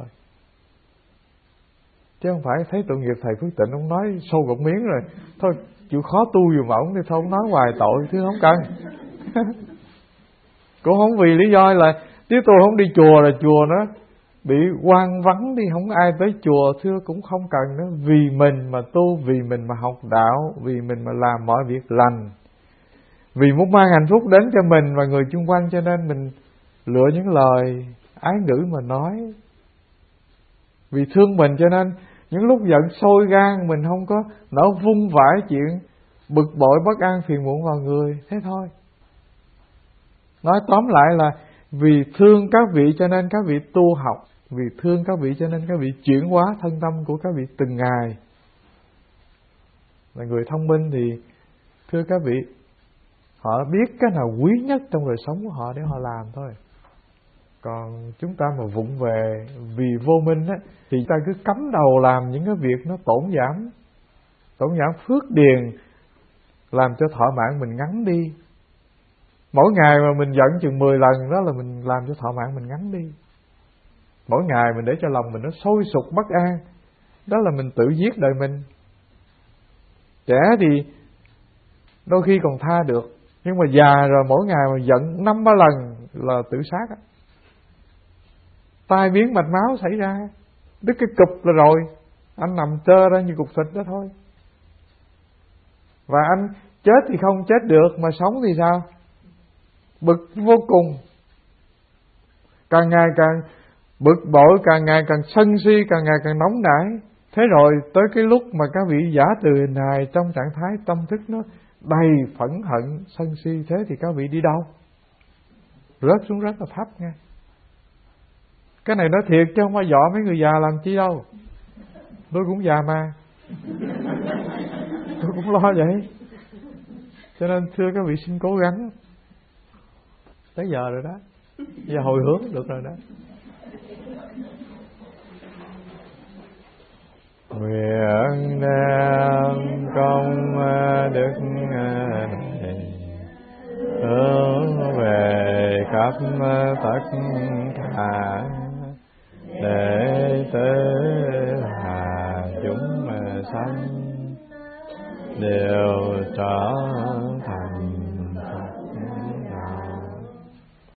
Chứ không phải thấy tội nghiệp thầy Phước Tịnh ông nói sâu gọng miếng rồi thôi chịu khó tu dùm ổng thì thôi, ông nói hoài tội, chứ không cần. Cũng không vì lý do là nếu tôi không đi chùa là chùa bị hoang vắng đi, không ai tới chùa, thưa cũng không cần nữa. Vì mình mà tu, vì mình mà học đạo, vì mình mà làm mọi việc lành, vì muốn mang hạnh phúc đến cho mình và người chung quanh, cho nên mình lựa những lời ái ngữ mà nói. Vì thương mình cho nên những lúc giận sôi gan mình không có nỡ vung vãi chuyện bực bội, bất an, phiền muộn vào người. Thế thôi. Nói tóm lại là vì thương các vị cho nên các vị tu học, vì thương các vị cho nên các vị chuyển hóa thân tâm của các vị từng ngày. Là người thông minh thì thưa các vị, họ biết cái nào quý nhất trong đời sống của họ để họ làm thôi. Còn chúng ta mà vụng về vì vô minh á, thì ta cứ cắm đầu làm những cái việc nó tổn giảm phước điền, làm cho thọ mạng mình ngắn đi. Mỗi ngày mà mình giận chừng 10 lần đó là mình làm cho thọ mạng mình ngắn đi. Mỗi ngày mình để cho lòng mình nó sôi sục bất an, đó là mình tự giết đời mình. Trẻ thì đôi khi còn tha được, nhưng mà già rồi mỗi ngày mà giận 5-3 lần là tự sát á. Tai biến mạch máu xảy ra, đứt cái cụp là rồi, anh nằm trơ ra như cục thịt đó thôi. Và anh chết thì không chết được, mà sống thì sao? Bực vô cùng, càng ngày càng bực bội, càng ngày càng sân si, càng ngày càng nóng nảy. Thế rồi tới cái lúc mà các vị giả từ hình hài trong trạng thái tâm thức nó đầy phẫn hận, sân si, thế thì các vị đi đâu? Rớt xuống rất là thấp nha. Cái này nói thiệt chứ không phải dọ mấy người già làm chi đâu. Tôi cũng già mà, tôi cũng lo vậy. Cho nên thưa các vị xin cố gắng. Tới giờ rồi đó, giờ hồi hướng được rồi đó. Nguyện đem công đức này hướng về khắp tất cả đệ tử hà chúng sanh đều trở